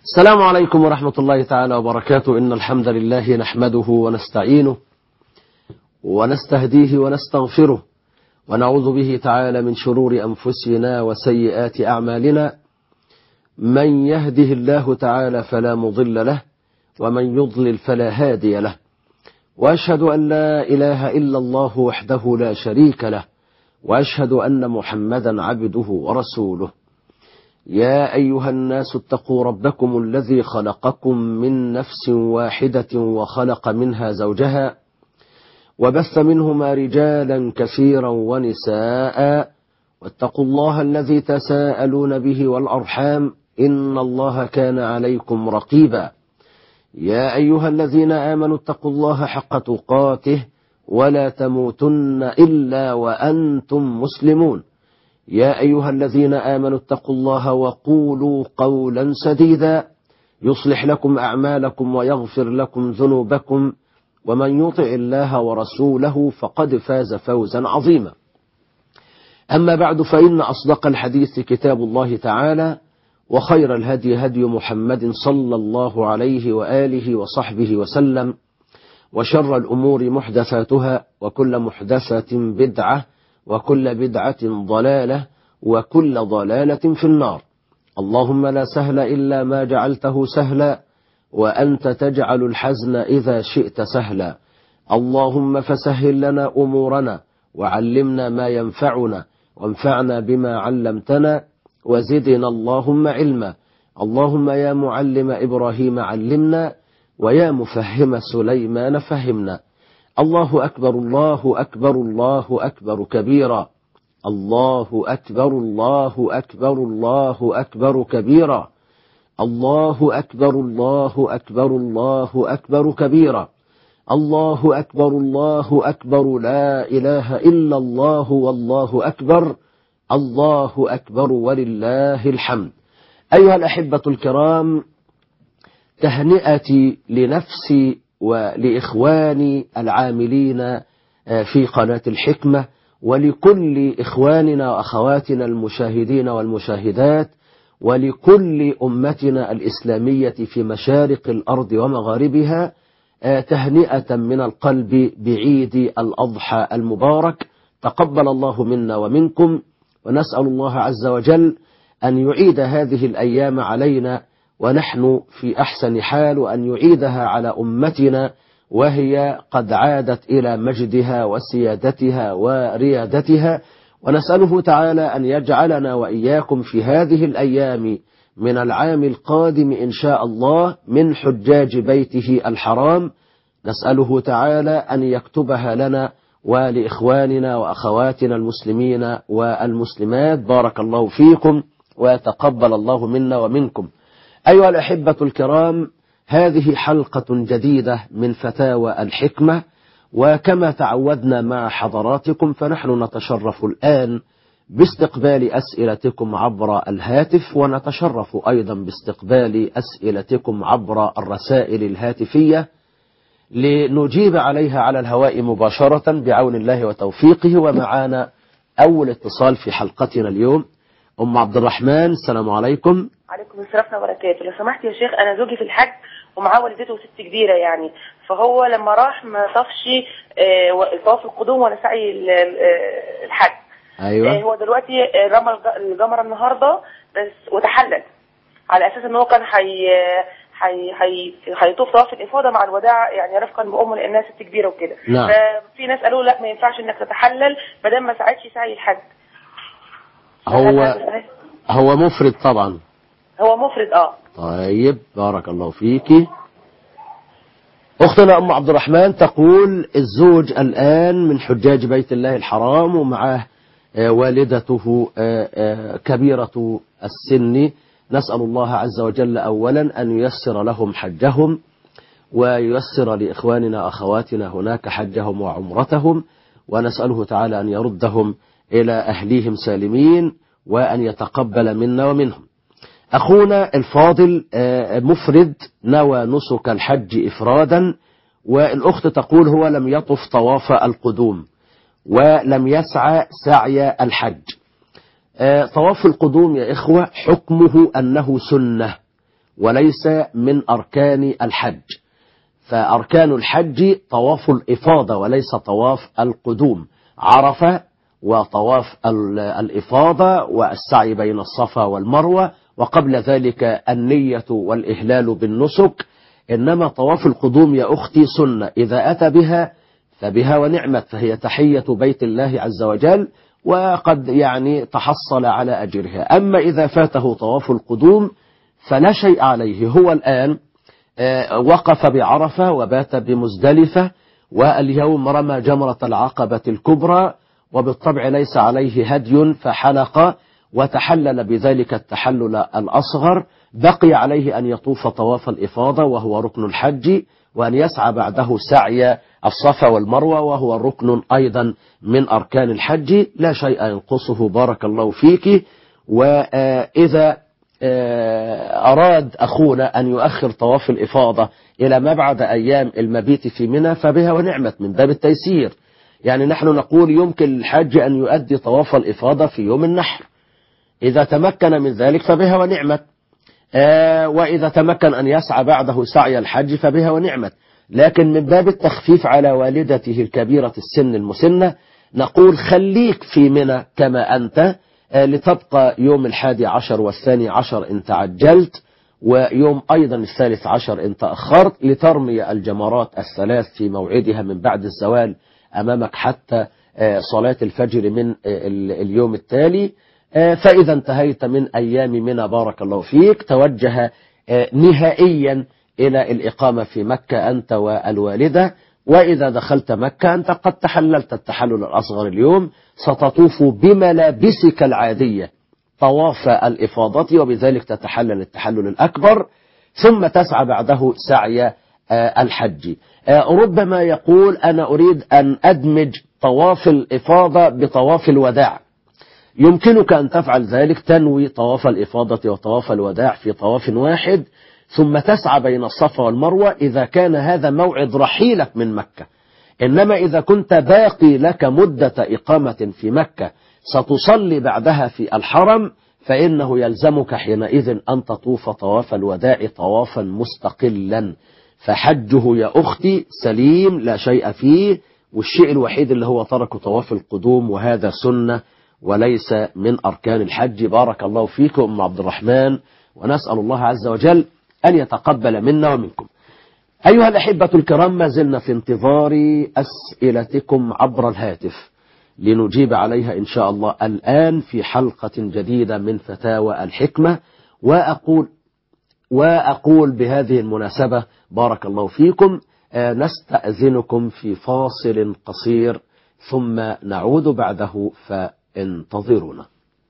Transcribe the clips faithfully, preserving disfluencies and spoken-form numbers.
السلام عليكم ورحمة الله تعالى وبركاته. إن الحمد لله نحمده ونستعينه ونستهديه ونستغفره ونعوذ به تعالى من شرور أنفسنا وسيئات أعمالنا. من يهده الله تعالى فلا مضل له ومن يضلل فلا هادي له، وأشهد أن لا إله إلا الله وحده لا شريك له، وأشهد أن محمدا عبده ورسوله. يا أيها الناس اتقوا ربكم الذي خلقكم من نفس واحدة وخلق منها زوجها وبث منهما رجالا كثيرا ونساء، واتقوا الله الذي تساءلون به والأرحام إن الله كان عليكم رقيبا. يا أيها الذين آمنوا اتقوا الله حق تقاته ولا تموتن إلا وأنتم مسلمون. يا أيها الذين آمنوا اتقوا الله وقولوا قولا سديدا يصلح لكم أعمالكم ويغفر لكم ذنوبكم، ومن يطع الله ورسوله فقد فاز فوزا عظيما. أما بعد، فإن أصدق الحديث كتاب الله تعالى، وخير الهدي هدي محمد صلى الله عليه وآله وصحبه وسلم، وشر الأمور محدثاتها، وكل محدثة بدعة، وكل بدعة ضلالة، وكل ضلالة في النار. اللهم لا سهل إلا ما جعلته سهلا، وأنت تجعل الحزن إذا شئت سهلا. اللهم فسهل لنا أمورنا وعلمنا ما ينفعنا وانفعنا بما علمتنا وزدنا اللهم علما. اللهم يا معلم إبراهيم علمنا، ويا مفهم سليمان فهمنا. الله أكبر الله أكبر الله أكبر كبيرا. الله أكبر الله أكبر الله أكبر كبيرا. الله أكبر الله أكبر الله أكبر كبيرا. الله أكبر الله أكبر لا إله إلا الله والله أكبر. الله أكبر ولله الحمد. أيها الأحبة الكرام، تهنئتي لنفسي ولإخواني العاملين في قناة الحكمة، ولكل إخواننا وأخواتنا المشاهدين والمشاهدات، ولكل أمتنا الإسلامية في مشارق الأرض ومغاربها، تهنئة من القلب بعيد الأضحى المبارك. تقبل الله منا ومنكم، ونسأل الله عز وجل أن يعيد هذه الأيام علينا ونحن في أحسن حال، وأن يعيدها على أمتنا وهي قد عادت إلى مجدها وسيادتها وريادتها. ونسأله تعالى أن يجعلنا وإياكم في هذه الأيام من العام القادم إن شاء الله من حجاج بيته الحرام. نسأله تعالى أن يكتبها لنا ولإخواننا وأخواتنا المسلمين والمسلمات. بارك الله فيكم ويتقبل الله منا ومنكم. أيها الأحبة الكرام، هذه حلقة جديدة من فتاوى الحكمة، وكما تعودنا مع حضراتكم فنحن نتشرف الآن باستقبال أسئلتكم عبر الهاتف، ونتشرف أيضا باستقبال أسئلتكم عبر الرسائل الهاتفية لنجيب عليها على الهواء مباشرة بعون الله وتوفيقه. ومعانا أول اتصال في حلقتنا اليوم، أم عبد الرحمن. السلام عليكم. عليكم السلام وبركاته. لو سمحت يا شيخ، أنا زوجي في الحج ومعاه والدته وست كبيرة يعني، فهو لما راح ما طافش طواف القدوم ولا سعي الحج. أيوة. هو دلوقتي رمى الجمرة النهاردة بس وتحلل على أساس إن هو كان حي حي حي هيطوف طواف الإفاضة مع الوداع يعني رفقا بأمه لأنها ست كبيرة وكده. نعم. ففي ناس قالوا لا ما ينفعش إنك تتحلل ما دام ما ساعدش سعي الحج. هو هو مفرد طبعا. هو مفرد اه. طيب، بارك الله فيكي. أختنا أم عبد الرحمن تقول الزوج الآن من حجاج بيت الله الحرام ومعه والدته كبيرة السن. نسأل الله عز وجل أولا أن ييسر لهم حجهم، وييسر لإخواننا أخواتنا هناك حجهم وعمرتهم، ونسأله تعالى أن يردهم إلى أهليهم سالمين، وأن يتقبل منا ومنهم. أخونا الفاضل مفرد نوى نسك الحج إفرادا، والأخت تقول هو لم يطف طواف القدوم ولم يسعى سعي الحج. طواف القدوم يا إخوة حكمه أنه سنة، وليس من أركان الحج. فأركان الحج طواف الإفاضة وليس طواف القدوم، عرفة وطواف الإفاضة والسعي بين الصفا والمروة، وقبل ذلك النية والإهلال بالنسك. إنما طواف القدوم يا أختي سنة، إذا أتى بها فبها ونعمت، فهي تحية بيت الله عز وجل وقد يعني تحصل على أجرها. أما إذا فاته طواف القدوم فلا شيء عليه، هو الآن وقف بعرفة وبات بمزدلفة، واليوم رمى جمرة العقبة الكبرى، وبالطبع ليس عليه هدي فحلق وتحلل بذلك التحلل الأصغر. بقي عليه أن يطوف طواف الإفاضة وهو ركن الحج، وأن يسعى بعده سعي الصفا والمروة وهو ركن أيضا من أركان الحج، لا شيء ينقصه بارك الله فيك. وإذا أراد أخونا أن يؤخر طواف الإفاضة إلى ما بعد أيام المبيت في منى فبها ونعمت من باب التيسير. يعني نحن نقول يمكن للحج أن يؤدي طواف الإفاضة في يوم النحر، إذا تمكن من ذلك فبها ونعمت، آه وإذا تمكن أن يسعى بعده سعي الحج فبها ونعمت. لكن من باب التخفيف على والدته الكبيرة السن المسنة نقول خليك في منى كما أنت، آه لتبقى يوم الحادي عشر والثاني عشر إن تعجلت، ويوم أيضا الثالث عشر إن تأخرت، لترمي الجمرات الثلاث في موعدها من بعد الزوال أمامك حتى آه صلاة الفجر من آه اليوم التالي. فإذا انتهيت من أيام منى بارك الله فيك توجه نهائيا إلى الإقامة في مكة أنت والوالدة. وإذا دخلت مكة أنت قد تحللت التحلل الأصغر اليوم، ستطوف بملابسك العادية طواف الإفاضة، وبذلك تتحلل التحلل الأكبر، ثم تسعى بعده سعي الحج. ربما يقول أنا أريد أن أدمج طواف الإفاضة بطواف الوداع. يمكنك أن تفعل ذلك، تنوي طواف الإفاضة وطواف الوداع في طواف واحد، ثم تسعى بين الصفا والمروة إذا كان هذا موعد رحيلك من مكة. إنما إذا كنت باقي لك مدة إقامة في مكة ستصلي بعدها في الحرم، فإنه يلزمك حينئذ أن تطوف طواف الوداع طوافا مستقلا. فحجه يا أختي سليم لا شيء فيه، والشيء الوحيد اللي هو ترك طواف القدوم، وهذا سنة وليس من أركان الحج. بارك الله فيكم أم عبد الرحمن، ونسأل الله عز وجل أن يتقبل منا ومنكم. أيها الأحبة الكرام، ما زلنا في انتظار أسئلتكم عبر الهاتف لنجيب عليها إن شاء الله الآن في حلقة جديدة من فتاوى الحكمة. وأقول وأقول بهذه المناسبة بارك الله فيكم نستأذنكم في فاصل قصير ثم نعود بعده، فانتظرونا.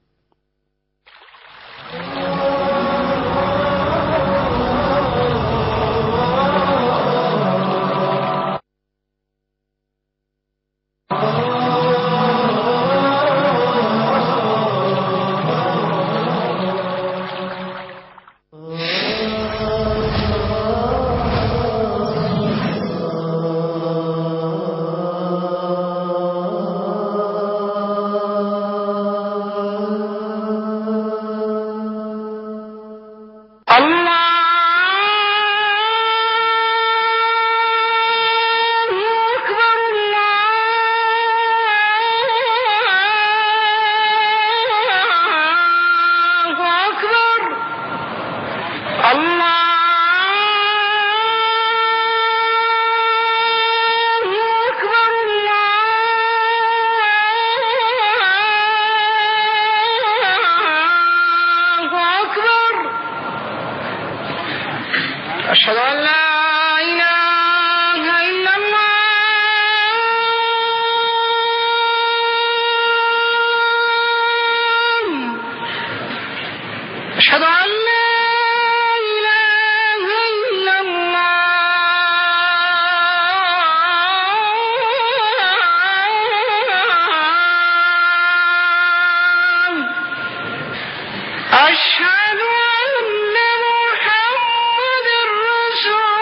أشهد أن لا إله إلا الله أشهد أن لا إله إلا الله أشهد أن محمد رسول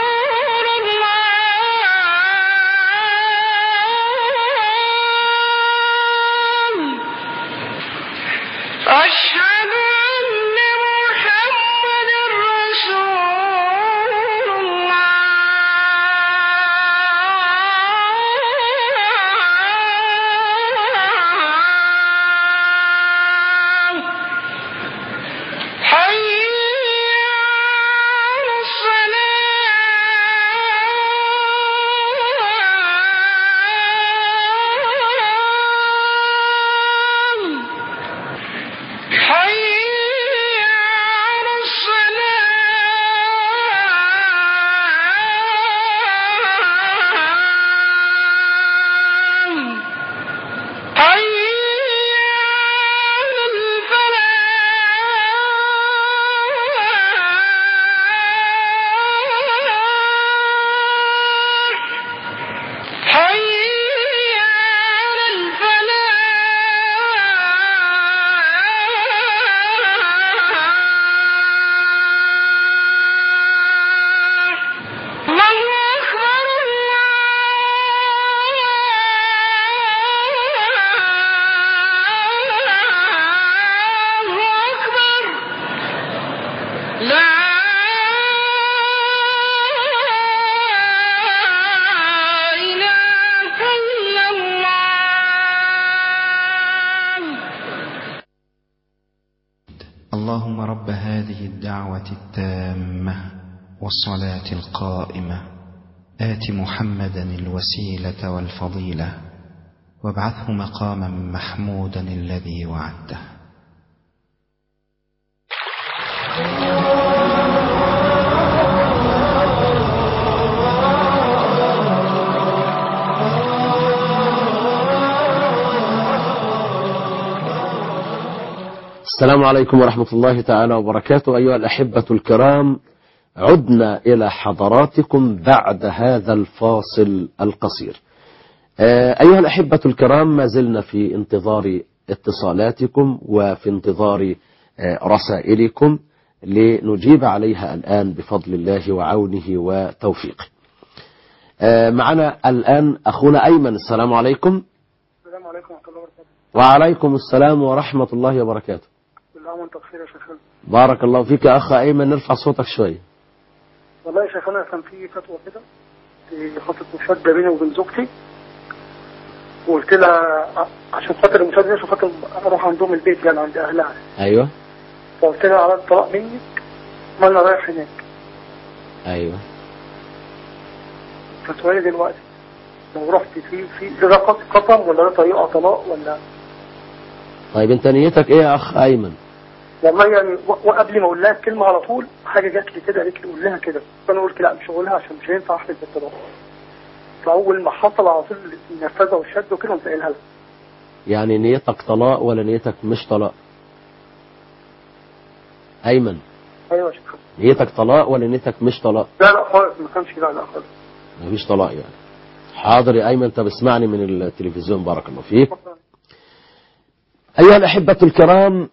اللهم رب هذه الدعوة التامة والصلاة القائمة آت محمدا الوسيلة والفضيلة وابعثه مقاما محمودا الذي وعدته. السلام عليكم ورحمة الله تعالى وبركاته. أيها الأحبة الكرام، عدنا إلى حضراتكم بعد هذا الفاصل القصير. أيها الأحبة الكرام، ما زلنا في انتظار اتصالاتكم وفي انتظار رسائلكم لنجيب عليها الآن بفضل الله وعونه وتوفيقه. معنا الآن أخونا أيمن. السلام عليكم. السلام عليكم ورحمة الله وبركاته. وعليكم السلام ورحمة الله وبركاته. بالله وانت بخير يا شيخنا. بارك الله فيك يا أخ أيمن، نرفع صوتك شوية. والله يا شيخنا كان في فتوى كده في خطة مشادة بيني وبين زوجتي، وقلت لها عشان خاطر المشادة دي عشان خاطر أروح عندهم البيت يعني عند أهلها. أيوه. فقلت لها على الطلاق منك ما أنا رايح هناك. أيوه. فتوى دلوقتي لو رحت في في ده قطم ولا ده طريقة طلاق ولا؟ طيب أنت نيتك إيه يا أخ أيمن؟ والله يعني وقبل ما اقول لها الكلمه على طول حاجه جات لي كده قالت لي قول لها كده، فانا قلت لا مش هقولها عشان مش هينفع احلف بالطلاق. فاول ما حصل على طول النفاذه والشد وكده قمت قايلها لها. يعني نيتك طلاق ولا نيتك مش طلاق؟ أيمن. ايوه يا شيخ. نيتك طلاق ولا نيتك مش طلاق؟ لا لا خالص، ما كانش لا لا خالص. مفيش طلاق يعني. حاضر يا أيمن، طب اسمعني من التلفزيون بارك الله فيك. أيها الأحبة الكرام،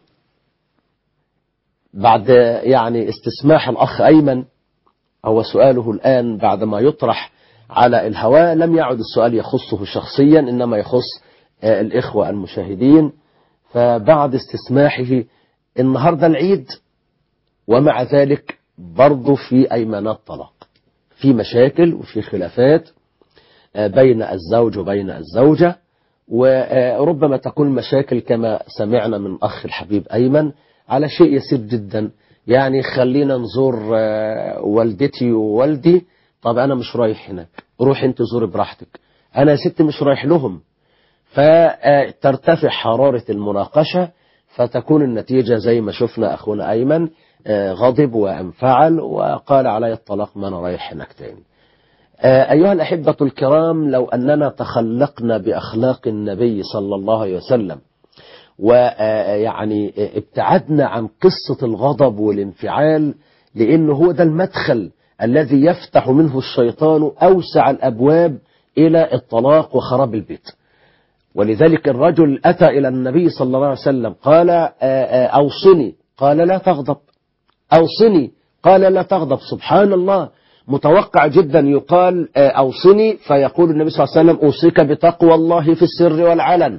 بعد يعني استسماح الأخ أيمن أو سؤاله الآن بعدما يطرح على الهواء، لم يعد السؤال يخصه شخصيا إنما يخص الإخوة المشاهدين. فبعد استسماحه، النهاردة العيد ومع ذلك برضو في أيمانات طلاق، في مشاكل وفي خلافات بين الزوج وبين الزوجة، وربما تكون مشاكل كما سمعنا من أخ الحبيب أيمن على شيء يسير جدا. يعني خلينا نزور والدتي ووالدي، طب أنا مش رايح هناك، روح انت زور براحتك، أنا يا ست مش رايح لهم. فترتفع حرارة المناقشة، فتكون النتيجة زي ما شفنا أخونا أيمن غضب وانفعل وقال علي الطلاق ما أنا رايح هناك تاني. أيها الأحبة الكرام، لو أننا تخلقنا بأخلاق النبي صلى الله عليه وسلم ويعني ابتعدنا عن قصة الغضب والانفعال، لأنه هو ده المدخل الذي يفتح منه الشيطان أوسع الأبواب إلى الطلاق وخراب البيت. ولذلك الرجل أتى إلى النبي صلى الله عليه وسلم قال أوصني، قال لا تغضب. أوصني، قال لا تغضب. سبحان الله، متوقع جدا يقال أوصني فيقول النبي صلى الله عليه وسلم أوصيك بتقوى الله في السر والعلن،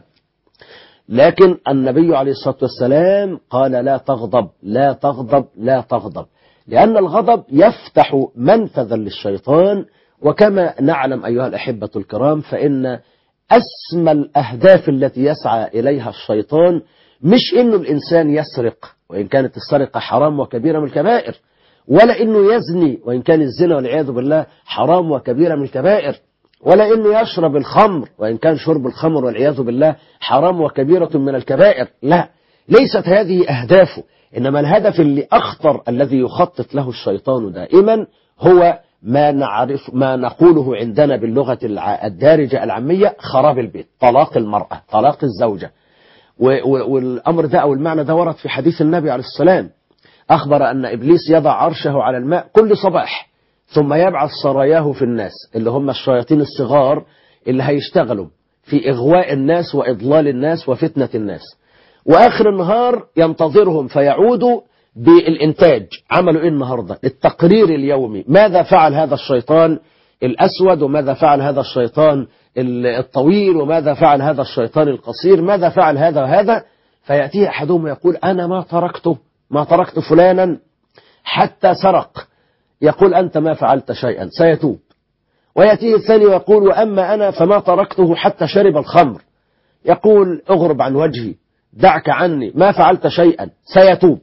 لكن النبي عليه الصلاة والسلام قال لا تغضب لا تغضب لا تغضب، لأن الغضب يفتح منفذا للشيطان. وكما نعلم أيها الأحبة الكرام، فإن أسمى الأهداف التي يسعى إليها الشيطان مش إنه الإنسان يسرق وإن كانت السرقة حرام وكبيرة من الكبائر، ولا إنه يزني وإن كان الزنا والعياذ بالله حرام وكبيرة من الكبائر، ولا إنه يشرب الخمر وإن كان شرب الخمر والعياذ بالله حرام وكبيرة من الكبائر. لا، ليست هذه أهدافه، إنما الهدف اللي أخطر الذي يخطط له الشيطان دائما هو ما نعرف ما نقوله عندنا باللغة الدارجة العامية خراب البيت، طلاق المرأة، طلاق الزوجة. والأمر ده أو المعنى ده ورد في حديث النبي عليه السلام، أخبر أن إبليس يضع عرشه على الماء كل صباح ثم يبعث سراياه في الناس، اللي هم الشياطين الصغار اللي هيشتغلوا في إغواء الناس وإضلال الناس وفتنة الناس، وآخر النهار ينتظرهم فيعودوا بالإنتاج. عملوا إيه النهاردة؟ التقرير اليومي، ماذا فعل هذا الشيطان الأسود وماذا فعل هذا الشيطان الطويل وماذا فعل هذا الشيطان القصير، ماذا فعل هذا وهذا. فيأتيه أحدهم يقول أنا ما تركته ما تركت فلانا حتى سرق، يقول أنت ما فعلت شيئا سيتوب. ويأتيه الثاني ويقول وأما أنا فما تركته حتى شرب الخمر، يقول اغرب عن وجهي دعك عني ما فعلت شيئا سيتوب.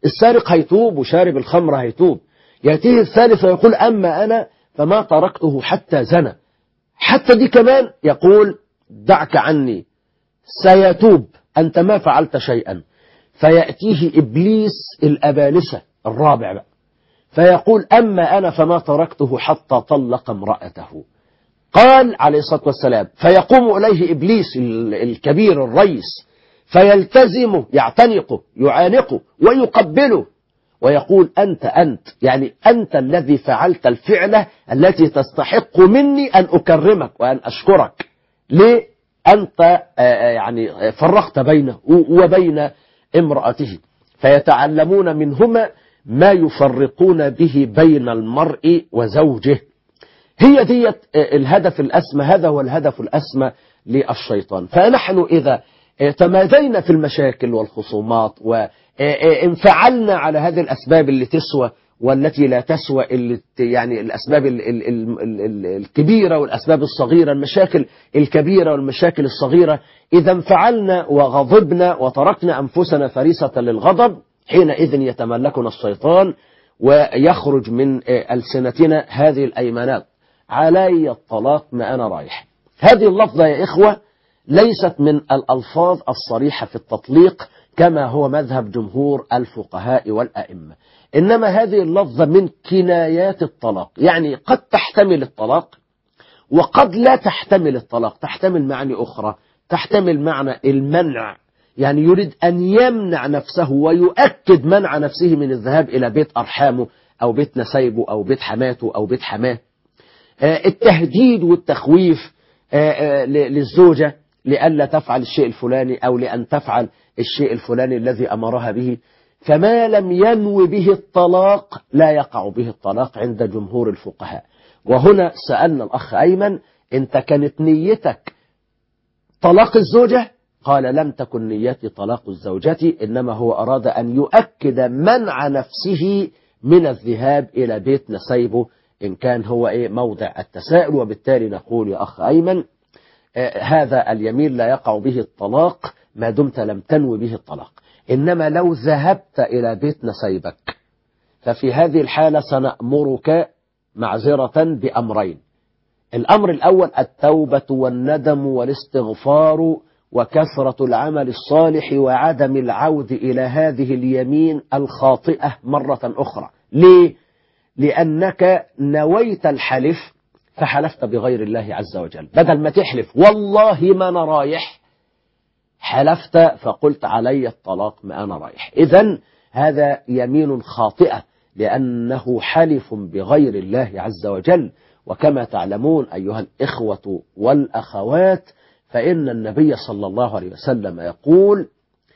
السارق هيتوب وشارب الخمر هيتوب. يأتيه الثالث ويقول أما أنا فما تركته حتى زنى. حتى دي كمان يقول دعك عني سيتوب أنت ما فعلت شيئا. فيأتيه إبليس الأبالسة الرابع بقى فيقول أما أنا فما تركته حتى طلق امرأته. قال عليه الصلاة والسلام فيقوم إليه إبليس الكبير الرئيس فيلتزمه يعتنقه يعانقه ويقبله ويقول أنت أنت يعني أنت الذي فعلت الفعلة التي تستحق مني أن أكرمك وأن أشكرك. ليه؟ أنت يعني فرقت بينه وبين امرأته. فيتعلمون منهما ما يفرقون به بين المرء وزوجه. هي دي الهدف الأسمى، هذا هو الهدف الأسمى للشيطان. فنحن إذا تمادينا في المشاكل والخصومات وانفعلنا على هذه الأسباب اللي تسوى والتي لا تسوى، اللي يعني الأسباب ال ال ال الكبيرة والأسباب الصغيرة، المشاكل الكبيرة والمشاكل الصغيرة، إذا انفعلنا وغضبنا وتركنا أنفسنا فريسة للغضب حينئذ يتملكنا الشيطان ويخرج من ألسنتنا هذه الأيمانات علي الطلاق ما أنا رايح. هذه اللفظة يا إخوة ليست من الألفاظ الصريحة في التطليق كما هو مذهب جمهور الفقهاء والأئمة، إنما هذه اللفظة من كنايات الطلاق، يعني قد تحتمل الطلاق وقد لا تحتمل الطلاق، تحتمل معاني أخرى، تحتمل معنى المنع، يعني يريد أن يمنع نفسه ويؤكد منع نفسه من الذهاب إلى بيت أرحامه أو بيت نسيبه أو بيت حماته أو بيت حماه. التهديد والتخويف للزوجة لألا تفعل الشيء الفلاني أو لأن تفعل الشيء الفلاني الذي أمرها به. فما لم ينوي به الطلاق لا يقع به الطلاق عند جمهور الفقهاء. وهنا سألنا الأخ أيمن أنت كانت نيتك طلاق الزوجة؟ قال لم تكن نيتي طلاق الزوجة، إنما هو أراد أن يؤكد منع نفسه من الذهاب إلى بيت نسيبه إن كان هو إيه موضع التساؤل. وبالتالي نقول يا أخ أيمن آه هذا اليمين لا يقع به الطلاق ما دمت لم تنوي به الطلاق، إنما لو ذهبت إلى بيت نسيبك ففي هذه الحالة سنأمرك معذرة بأمرين. الأمر الأول التوبة والندم والاستغفار وكثرة العمل الصالح وعدم العود إلى هذه اليمين الخاطئة مرة أخرى. ليه؟ لأنك نويت الحلف فحلفت بغير الله عز وجل، بدل ما تحلف والله ما أنا رايح حلفت فقلت علي الطلاق ما أنا رايح. إذن هذا يمين خاطئة لأنه حلف بغير الله عز وجل. وكما تعلمون أيها الإخوة والأخوات فإن النبي صلى الله عليه وسلم يقول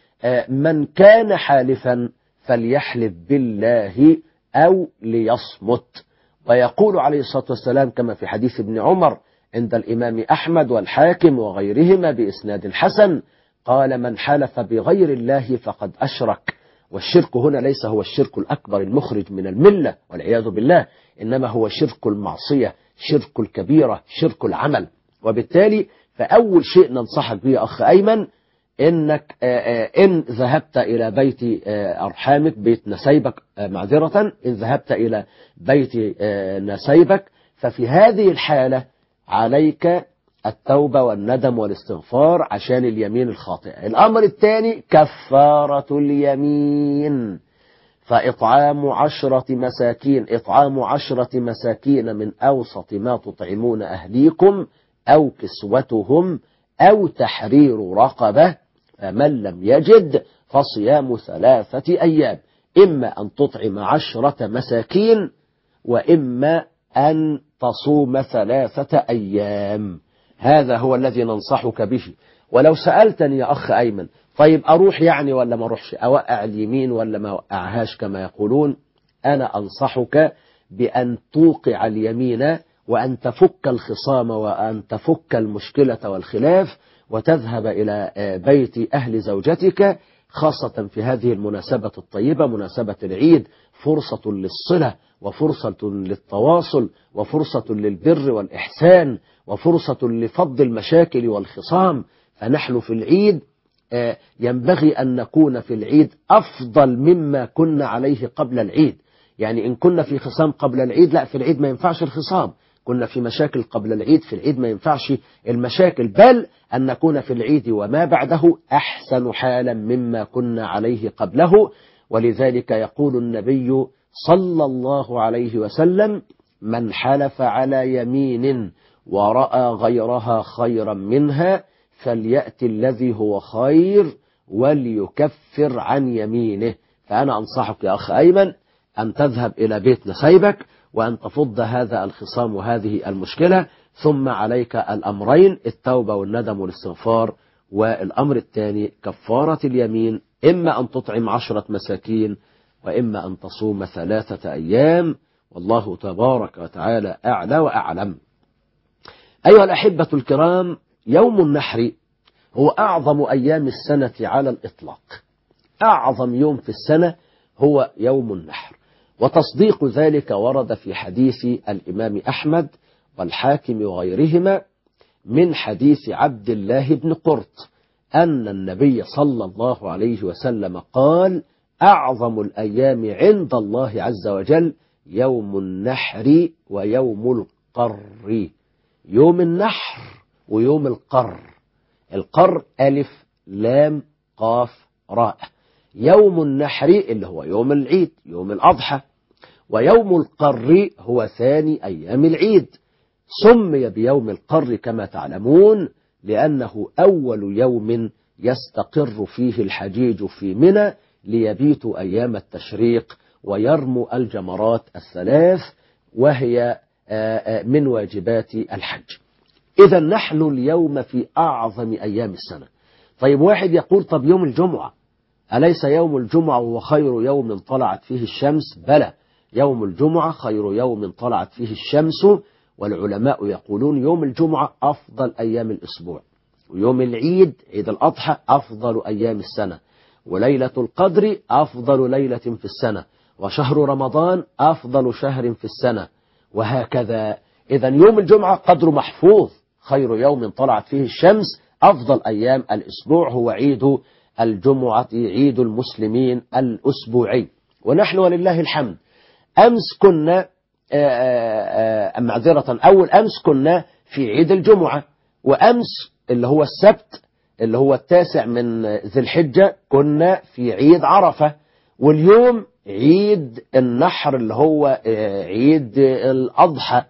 من كان حالفا فليحلف بالله أو ليصمت. ويقول عليه الصلاة والسلام كما في حديث ابن عمر عند الإمام أحمد والحاكم وغيرهما بإسناد حسن قال من حلف بغير الله فقد أشرك. والشرك هنا ليس هو الشرك الأكبر المخرج من الملة والعياذ بالله، إنما هو شرك المعصية، شرك الكبيرة، شرك العمل. وبالتالي فأول شيء ننصحك به أخ أيمن إنك إن ذهبت إلى بيت أرحامك بيت نسيبك معذرة إن ذهبت إلى بيت نسيبك ففي هذه الحالة عليك التوبة والندم والاستغفار عشان اليمين الخاطئة. الأمر الثاني كفارة اليمين، فإطعام عشرة مساكين إطعام عشرة مساكين من أوسط ما تطعمون أهليكم أو كسوتهم أو تحرير رقبة، فمن لم يجد فصيام ثلاثة أيام، إما أن تطعم عشرة مساكين وإما أن تصوم ثلاثة أيام. هذا هو الذي ننصحك به. ولو سألتني يا أخ أيمن طيب أروح يعني ولا ما أروحش، أوقع اليمين ولا ما أوقعهاش كما يقولون، أنا أنصحك بأن توقع اليمين وأن تفك الخصام وأن تفك المشكلة والخلاف وتذهب إلى بيت أهل زوجتك، خاصة في هذه المناسبة الطيبة مناسبة العيد، فرصة للصلة وفرصة للتواصل وفرصة للبر والإحسان وفرصة لفض المشاكل والخصام. فنحن في العيد ينبغي أن نكون في العيد أفضل مما كنا عليه قبل العيد. يعني إن كنا في خصام قبل العيد، لا، في العيد ما ينفعش الخصام. كنا في مشاكل قبل العيد، في العيد ما ينفعش المشاكل، بل أن نكون في العيد وما بعده أحسن حالا مما كنا عليه قبله. ولذلك يقول النبي صلى الله عليه وسلم: من حلف على يمين ورأى غيرها خيرا منها فليأتي الذي هو خير وليكفر عن يمينه. فأنا أنصحك يا أخ أيمن أن تذهب إلى بيت نسيبك وأن تفض هذا الخصام وهذه المشكلة، ثم عليك الأمرين: التوبة والندم والاستغفار، والأمر الثاني كفارة اليمين، إما أن تطعم عشرة مساكين وإما أن تصوم ثلاثة أيام، والله تبارك وتعالى أعلى وأعلم. أيها الأحبة الكرام، يوم النحر هو أعظم أيام السنة على الإطلاق. أعظم يوم في السنة هو يوم النحر، وتصديق ذلك ورد في حديث الإمام أحمد والحاكم وغيرهما من حديث عبد الله بن قرط أن النبي صلى الله عليه وسلم قال: أعظم الأيام عند الله عز وجل يوم النحر ويوم القر. يوم النحر ويوم القر. القر ألف لام قاف راء. يوم النحر اللي هو يوم العيد، يوم الأضحى، ويوم القر هو ثاني أيام العيد. سمي بيوم القر كما تعلمون لأنه أول يوم يستقر فيه الحجيج في منى ليبيتوا أيام التشريق ويرموا الجمرات الثلاث، وهي من واجبات الحج. إذا نحن اليوم في أعظم أيام السنة. طيب واحد يقول: طب يوم الجمعة أليس يوم الجمعة هو خير يوم طلعت فيه الشمس؟ بلى، يوم الجمعة خير يوم طلعت فيه الشمس، والعلماء يقولون يوم الجمعة أفضل أيام الأسبوع، ويوم العيد عيد الأضحى أفضل أيام السنة، وليلة القدر أفضل ليلة في السنة، وشهر رمضان أفضل شهر في السنة، وهكذا. إذا يوم الجمعة قدر محفوظ، خير يوم طلعت فيه الشمس، أفضل أيام الأسبوع هو عيد الجمعة، عيد المسلمين الأسبوعي. ونحن ولله الحمد أمس كنا معذرة أول أمس كنا في عيد الجمعة، وأمس اللي هو السبت اللي هو التاسع من ذي الحجة كنا في عيد عرفة، واليوم عيد النحر اللي هو عيد الأضحى،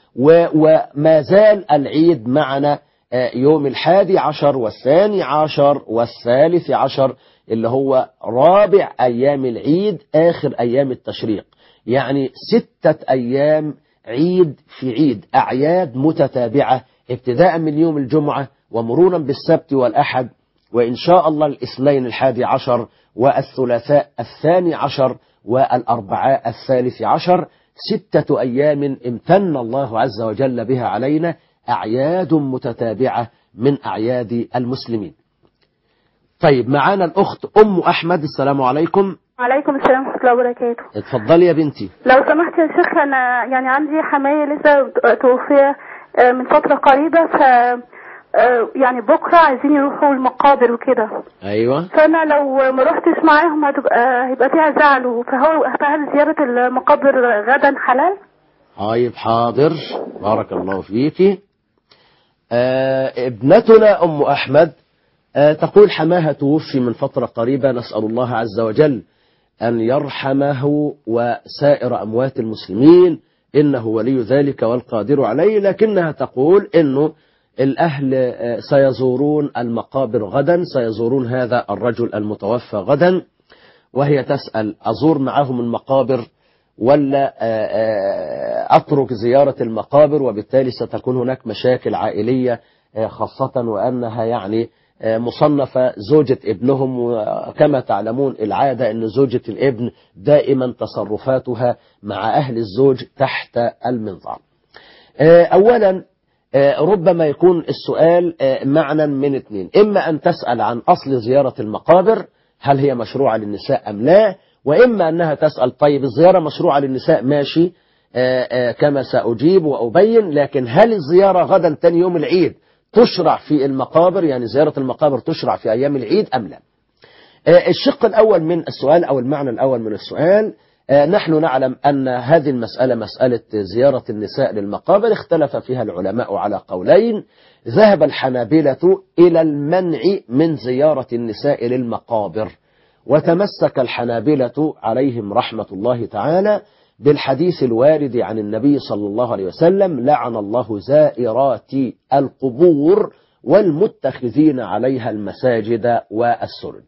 وما زال العيد معنا يوم الحادي عشر والثاني عشر والثالث عشر اللي هو رابع أيام العيد، آخر أيام التشريق. يعني ستة أيام عيد في عيد، أعياد متتابعة ابتداء من يوم الجمعة ومرورا بالسبت والأحد، وإن شاء الله الاثنين الحادي عشر والثلاثاء الثاني عشر والأربعاء الثالث عشر. ستة أيام امتن الله عز وجل بها علينا، أعياد متتابعة من أعياد المسلمين. طيب معانا الأخت أم أحمد. السلام عليكم. وعليكم السلام ورحمة الله وبركاته. اتفضلي يا بنتي. لو سمحت يا شيخ، أنا يعني عندي حماية لسه توفي من فترة قريبة، ف يعني بكرة عايزين يروحوا المقابر وكده. أيوة. فأنا لو ما رحتش معاهم هتبقى هيبقى فيها زعل، فهو فهل زيارة المقابر غدا حلال؟ طيب حاضر، بارك الله فيكي. آه ابنتنا أم أحمد آه تقول حماها توفي من فترة قريبة، نسأل الله عز وجل أن يرحمه وسائر أموات المسلمين، إنه ولي ذلك والقادر عليه. لكنها تقول إنه الأهل سيزورون المقابر غدا، سيزورون هذا الرجل المتوفى غدا، وهي تسأل: أزور معهم المقابر ولا أترك زيارة المقابر؟ وبالتالي ستكون هناك مشاكل عائلية، خاصة وأنها يعني مصنفة زوجة ابنهم، وكما تعلمون العادة أن زوجة الابن دائما تصرفاتها مع أهل الزوج تحت المنظار. أولا ربما يكون السؤال معنى من اثنين: إما أن تسأل عن أصل زيارة المقابر، هل هي مشروعة للنساء أم لا؟ وإما أنها تسأل: طيب الزيارة مشروعة للنساء، ماشي كما سأجيب وأبين، لكن هل الزيارة غدا تاني يوم العيد تشرع في المقابر، يعني زيارة المقابر تشرع في أيام العيد أم لا؟ الشق الأول من السؤال أو المعنى الأول من السؤال، نحن نعلم أن هذه المسألة مسألة زيارة النساء للمقابر اختلف فيها العلماء على قولين. ذهب الحنابلة إلى المنع من زيارة النساء للمقابر، وتمسك الحنابلة عليهم رحمة الله تعالى بالحديث الوارد عن النبي صلى الله عليه وسلم: لعن الله زائرات القبور والمتخذين عليها المساجد والسرج.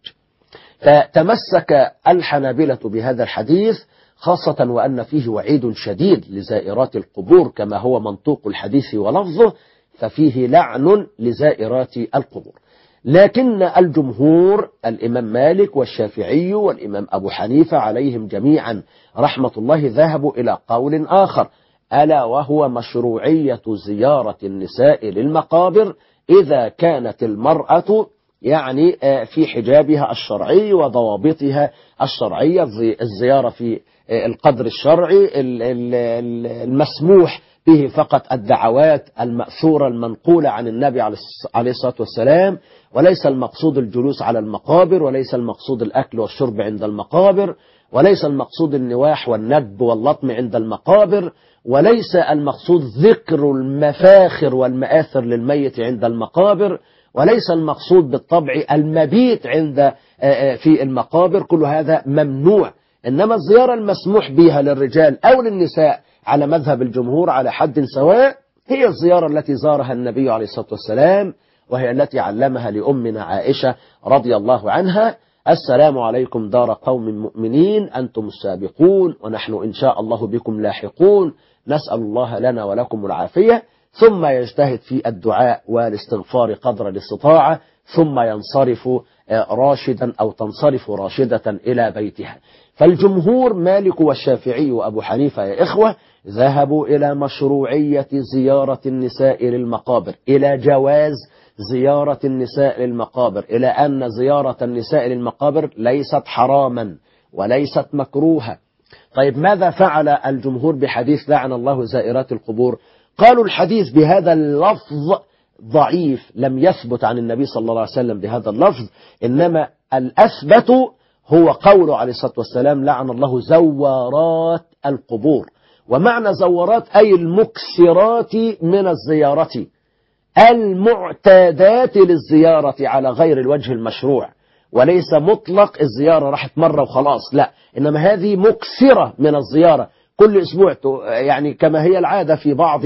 فتمسك الحنابلة بهذا الحديث، خاصة وأن فيه وعيد شديد لزائرات القبور كما هو منطوق الحديث ولفظه، ففيه لعن لزائرات القبور. لكن الجمهور الإمام مالك والشافعي والإمام أبو حنيفة عليهم جميعا رحمة الله ذهبوا إلى قول آخر، ألا وهو مشروعية زيارة النساء للمقابر إذا كانت المرأة يعني في حجابها الشرعي وضوابطها الشرعية، الزيارة في القدر الشرعي المسموح به فقط الدعوات المأثورة المنقولة عن النبي عليه الصلاة والسلام، وليس المقصود الجلوس على المقابر، وليس المقصود الأكل والشرب عند المقابر، وليس المقصود النواح والندب واللطم عند المقابر، وليس المقصود ذكر المفاخر والمآثر للميت عند المقابر، وليس المقصود بالطبع المبيت عند في المقابر. كل هذا ممنوع. إنما الزيارة المسموح بها للرجال أو للنساء على مذهب الجمهور على حد سواء هي الزيارة التي زارها النبي عليه الصلاة والسلام، وهي التي علمها لأمنا عائشة رضي الله عنها: السلام عليكم دار قوم مؤمنين أنتم السابقون ونحن إن شاء الله بكم لاحقون، نسأل الله لنا ولكم العافية. ثم يجتهد في الدعاء والاستغفار قدر الاستطاعة، ثم ينصرف راشدا أو تنصرف راشدة إلى بيتها. فالجمهور مالك والشافعي وأبو حنيفة يا إخوة ذهبوا إلى مشروعية زيارة النساء للمقابر، إلى جواز زيارة النساء للمقابر، إلى أن زيارة النساء للمقابر ليست حراما وليست مكروهة. طيب ماذا فعل الجمهور بحديث لعن الله زائرات القبور؟ قالوا الحديث بهذا اللفظ ضعيف، لم يثبت عن النبي صلى الله عليه وسلم بهذا اللفظ، إنما الأثبت هو قوله عليه الصلاة والسلام: لعن الله زوارات القبور. ومعنى زوارات أي المكسرات من الزيارة، المعتادات للزيارة على غير الوجه المشروع، وليس مطلق الزيارة راحت مرة وخلاص، لا، إنما هذه مكسرة من الزيارة كل أسبوع، يعني كما هي العادة في بعض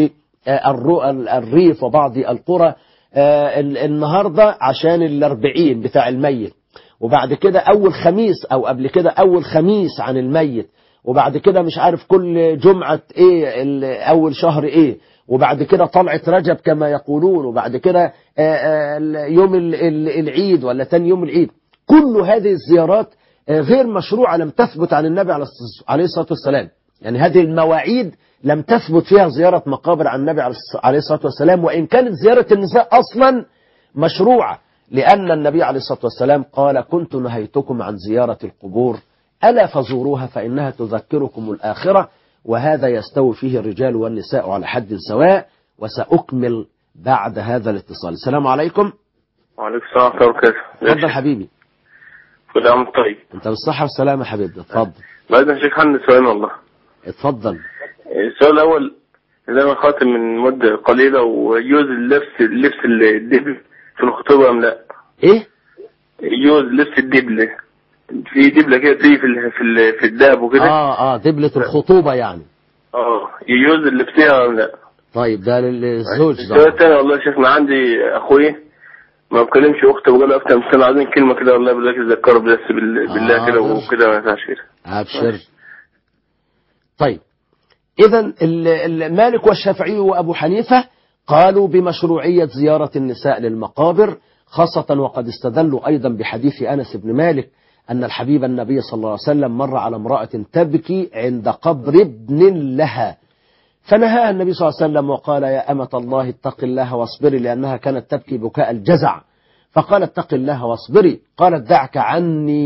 الريف وبعض القرى، النهاردة عشان الأربعين بتاع الميت، وبعد كده أول خميس أو قبل كده أول خميس عن الميت، وبعد كده مش عارف كل جمعة إيه أول شهر إيه، وبعد كده طلعة رجب كما يقولون، وبعد كده يوم العيد ولا تاني يوم العيد. كل هذه الزيارات غير مشروعة، لم تثبت عن النبي عليه الصلاة والسلام. يعني هذه المواعيد لم تثبت فيها زيارة مقابر عن النبي عليه الصلاة والسلام، وإن كانت زيارة النساء أصلا مشروعة، لأن النبي عليه الصلاة والسلام قال: كنت نهيتكم عن زيارة القبور ألا فزوروها فإنها تذكركم الآخرة. وهذا يستوي فيه الرجال والنساء على حد سواء. وسأكمل بعد هذا الاتصال. السلام عليكم. وعليكم السلام ورحمة الله وبركاته. تفضل حبيبي. كل عام طيب. أنت بالصحة والسلامة يا حبيبي، اتفضل. بعد يا شيخ عندي سؤال والله. اتفضل. السؤال الأول: إذا أنا خاطب من مدة قليلة ويجوز اللبس اللبس الدبل في الخطوبة أم لا؟ إيه؟ يجوز لبس الدبل، في دبلة كده تيجي في في في الدهب وكده. اه اه دبلة الخطوبة يعني. اه يجوز لبسها أم لا؟ طيب ده للزوج. السؤال الثاني والله يا شيخنا: عندي أخوي ما بكلمش أخته وقال أكتر من سنة، عايزين كلمة كده والله بالله تذكروا بس بالله آه كده وكده ما ينفعش كده. أبشر. طيب إذا المالك والشافعي وأبو حنيفة قالوا بمشروعية زيارة النساء للمقابر، خاصة وقد استدلوا أيضا بحديث أنس بن مالك أن الحبيب النبي صلى الله عليه وسلم مر على امرأة تبكي عند قبر ابن لها، فنهاها النبي صلى الله عليه وسلم وقال: يا أمة الله اتق الله واصبري، لأنها كانت تبكي بكاء الجزع، فقال: اتق الله واصبري. قالت: دعك عني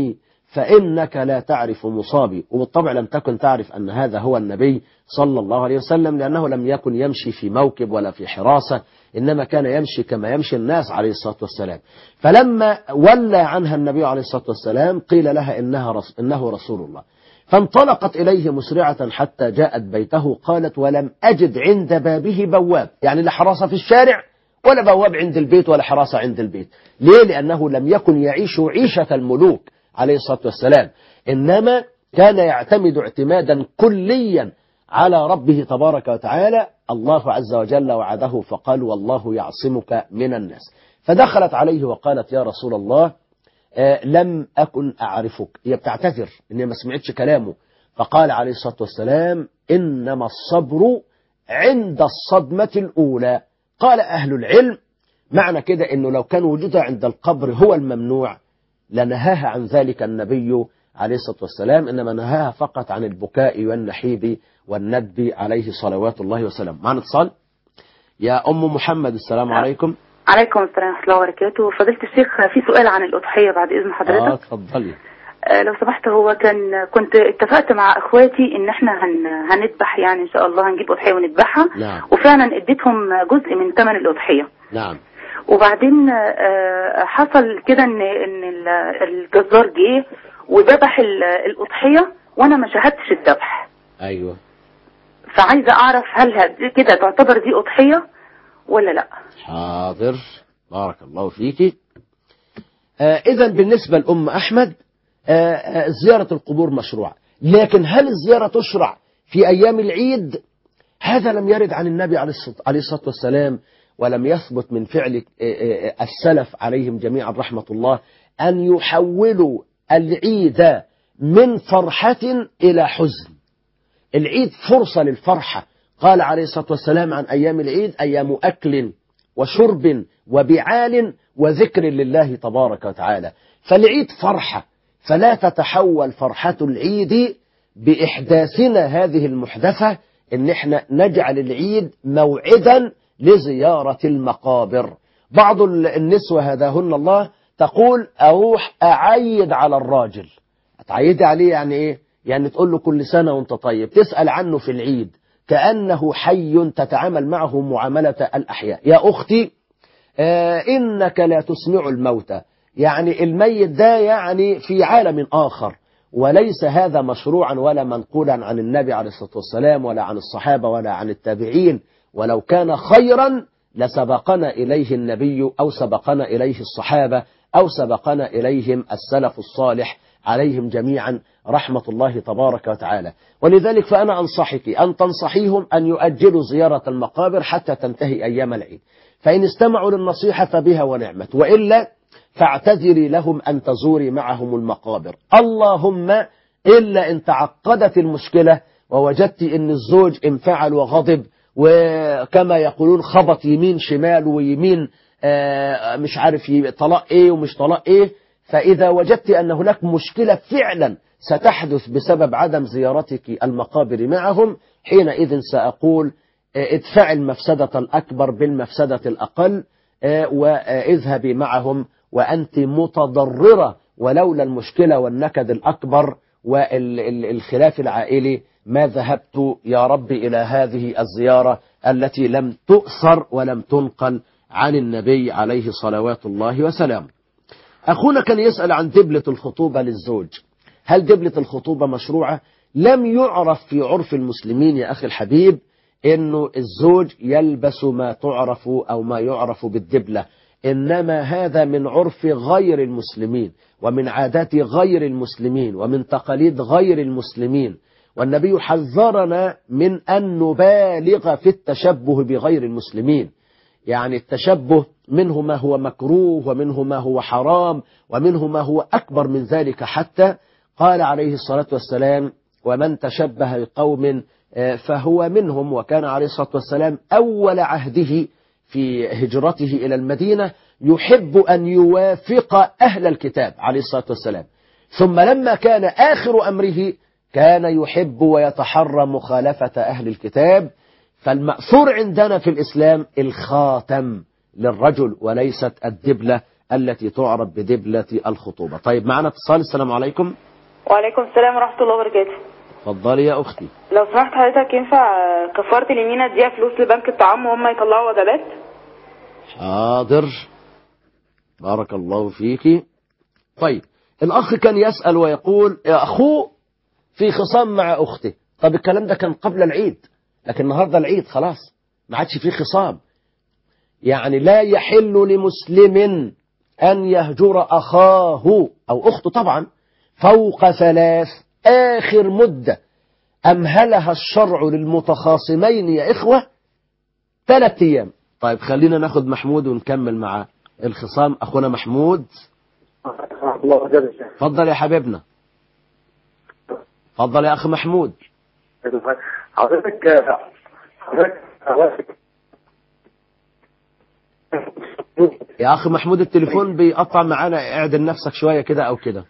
فإنك لا تعرف مصابي. وبالطبع لم تكن تعرف أن هذا هو النبي صلى الله عليه وسلم، لأنه لم يكن يمشي في موكب ولا في حراسة، إنما كان يمشي كما يمشي الناس عليه الصلاة والسلام. فلما ولى عنها النبي عليه الصلاة والسلام قيل لها إنها رس إنه رسول الله، فانطلقت إليه مسرعة حتى جاءت بيته. قالت: ولم أجد عند بابه بواب، يعني لا حراسة في الشارع ولا بواب عند البيت ولا حراسة عند البيت. ليه؟ لأنه لم يكن يعيش عيشة الملوك عليه الصلاة والسلام، إنما كان يعتمد اعتمادا كليا على ربه تبارك وتعالى. الله عز وجل وعده فقال: والله يعصمك من الناس. فدخلت عليه وقالت: يا رسول الله، آه لم أكن أعرفك. هي بتعتذر إنها ما سمعتش كلامه. فقال عليه الصلاة والسلام: إنما الصبر عند الصدمة الأولى. قال أهل العلم معنى كده إنه لو كان وجودها عند القبر هو الممنوع لنهاها عن ذلك النبي عليه الصلاة والسلام، إنما نهاها فقط عن البكاء والنحيب والندب عليه صلوات الله وسلامه. معنا اتصال. يا أم محمد، السلام عليكم. عليكم السلام ورحمة الله وبركاته. فضيلة الشيخ، في سؤال عن الأضحية بعد إذن حضرتك. اه اتفضلي. آه لو سمحت، هو كان كنت اتفقت مع اخواتي ان احنا هن هنذبح، يعني ان شاء الله هنجيب اضحيه ونذبحها. نعم. وفعلا اديتهم جزء من ثمن الاضحيه. نعم. وبعدين آه حصل كده ان ان الجزار جه وذبح الاضحيه وانا ما شاهدتش الذبح. ايوه. فعايزه اعرف هل كده تعتبر دي اضحيه ولا لا؟ حاضر، بارك الله فيكي. آه اذا بالنسبه لام احمد، آه آه زياره القبور مشروعه، لكن هل الزياره تشرع في ايام العيد؟ هذا لم يرد عن النبي عليه الصلاه والسلام، ولم يثبت من فعل السلف عليهم جميعا رحمه الله ان يحولوا العيد من فرحه الى حزن. العيد فرصه للفرحه. قال عليه الصلاه والسلام عن ايام العيد: ايام اكل وشرب وبعال وذكر لله تبارك وتعالى. فالعيد فرحة، فلا تتحول فرحة العيد بإحداثنا هذه المحدثة إن احنا نجعل العيد موعدا لزيارة المقابر. بعض النسوة هداهن الله تقول: أروح أعيد على الراجل. أتعيد عليه يعني إيه؟ يعني تقول له كل سنة وانت طيب، تسأل عنه في العيد كأنه حي، تتعامل معه معاملة الأحياء. يا أختي، آه إنك لا تسمع الموتى، يعني الميت ده يعني في عالم آخر، وليس هذا مشروعا ولا منقولا عن النبي عليه الصلاة والسلام ولا عن الصحابة ولا عن التابعين. ولو كان خيرا لسبقنا إليه النبي أو سبقنا إليه الصحابة أو سبقنا إليهم السلف الصالح عليهم جميعا رحمة الله تبارك وتعالى. ولذلك فأنا أنصحك أن تنصحيهم أن يؤجلوا زيارة المقابر حتى تنتهي أيام العيد، فإن استمعوا للنصيحة فبها ونعمت، وإلا فاعتذري لهم أن تزوري معهم المقابر. اللهم إلا إن تعقدت المشكلة ووجدت أن الزوج انفعل وغضب، وكما يقولون خبط يمين شمال ويمين آه مش عارف طلاق إيه ومش طلاق إيه، فإذا وجدت أن هناك مشكلة فعلا ستحدث بسبب عدم زيارتك المقابر معهم، حينئذ سأقول ادفع المفسدة الأكبر بالمفسدة الأقل، واذهبي معهم وأنت متضررة، ولولا المشكلة والنكد الأكبر والخلاف العائلي ما ذهبت يا رب إلى هذه الزيارة التي لم تؤثر ولم تنقل عن النبي عليه صلوات الله وسلامه. أخونا كان يسأل عن دبلة الخطوبة للزوج، هل دبلة الخطوبة مشروعة؟ لم يعرف في عرف المسلمين يا أخي الحبيب إنه الزوج يلبس ما تعرف أو ما يعرف بالدبلة، إنما هذا من عرف غير المسلمين ومن عادات غير المسلمين ومن تقاليد غير المسلمين، والنبي حذرنا من أن نبالغ في التشبه بغير المسلمين. يعني التشبه منه ما هو مكروه ومنه ما هو حرام ومنه ما هو أكبر من ذلك، حتى قال عليه الصلاة والسلام: ومن تشبه بقوم فهو منهم. وكان عليه الصلاة والسلام أول عهده في هجرته إلى المدينة يحب أن يوافق أهل الكتاب عليه الصلاة والسلام، ثم لما كان آخر أمره كان يحب ويتحرى مخالفة أهل الكتاب. فالمأثور عندنا في الإسلام الخاتم للرجل وليست الدبلة التي تعرف بدبلة الخطوبة. طيب معنا اتصال. السلام عليكم. وعليكم السلام ورحمة الله وبركاته. اتفضلي يا أختي. لو سمحت حضرتك ينفع كفارة اليمين اديها فلوس لبنك الطعام وهم يطلعوا وجبات؟ حاضر، بارك الله فيك. طيب الأخ كان يسأل ويقول يا أخوه في خصام مع أخته. طب الكلام ده كان قبل العيد، لكن النهاردة العيد خلاص ما عادش فيه خصام. يعني لا يحل لمسلم أن يهجر أخاه أو أخته طبعا فوق ثلاث. آخر مدة أمهلها الشرع للمتخاصمين يا إخوة ثلاث أيام. طيب خلينا ناخد محمود ونكمل مع الخصام. أخونا محمود. تفضل يا حبيبنا. تفضل يا أخ محمود. حضرتك حضرتك يا أخ محمود التليفون بيقطع معانا، اعدل نفسك شوية كده أو كده.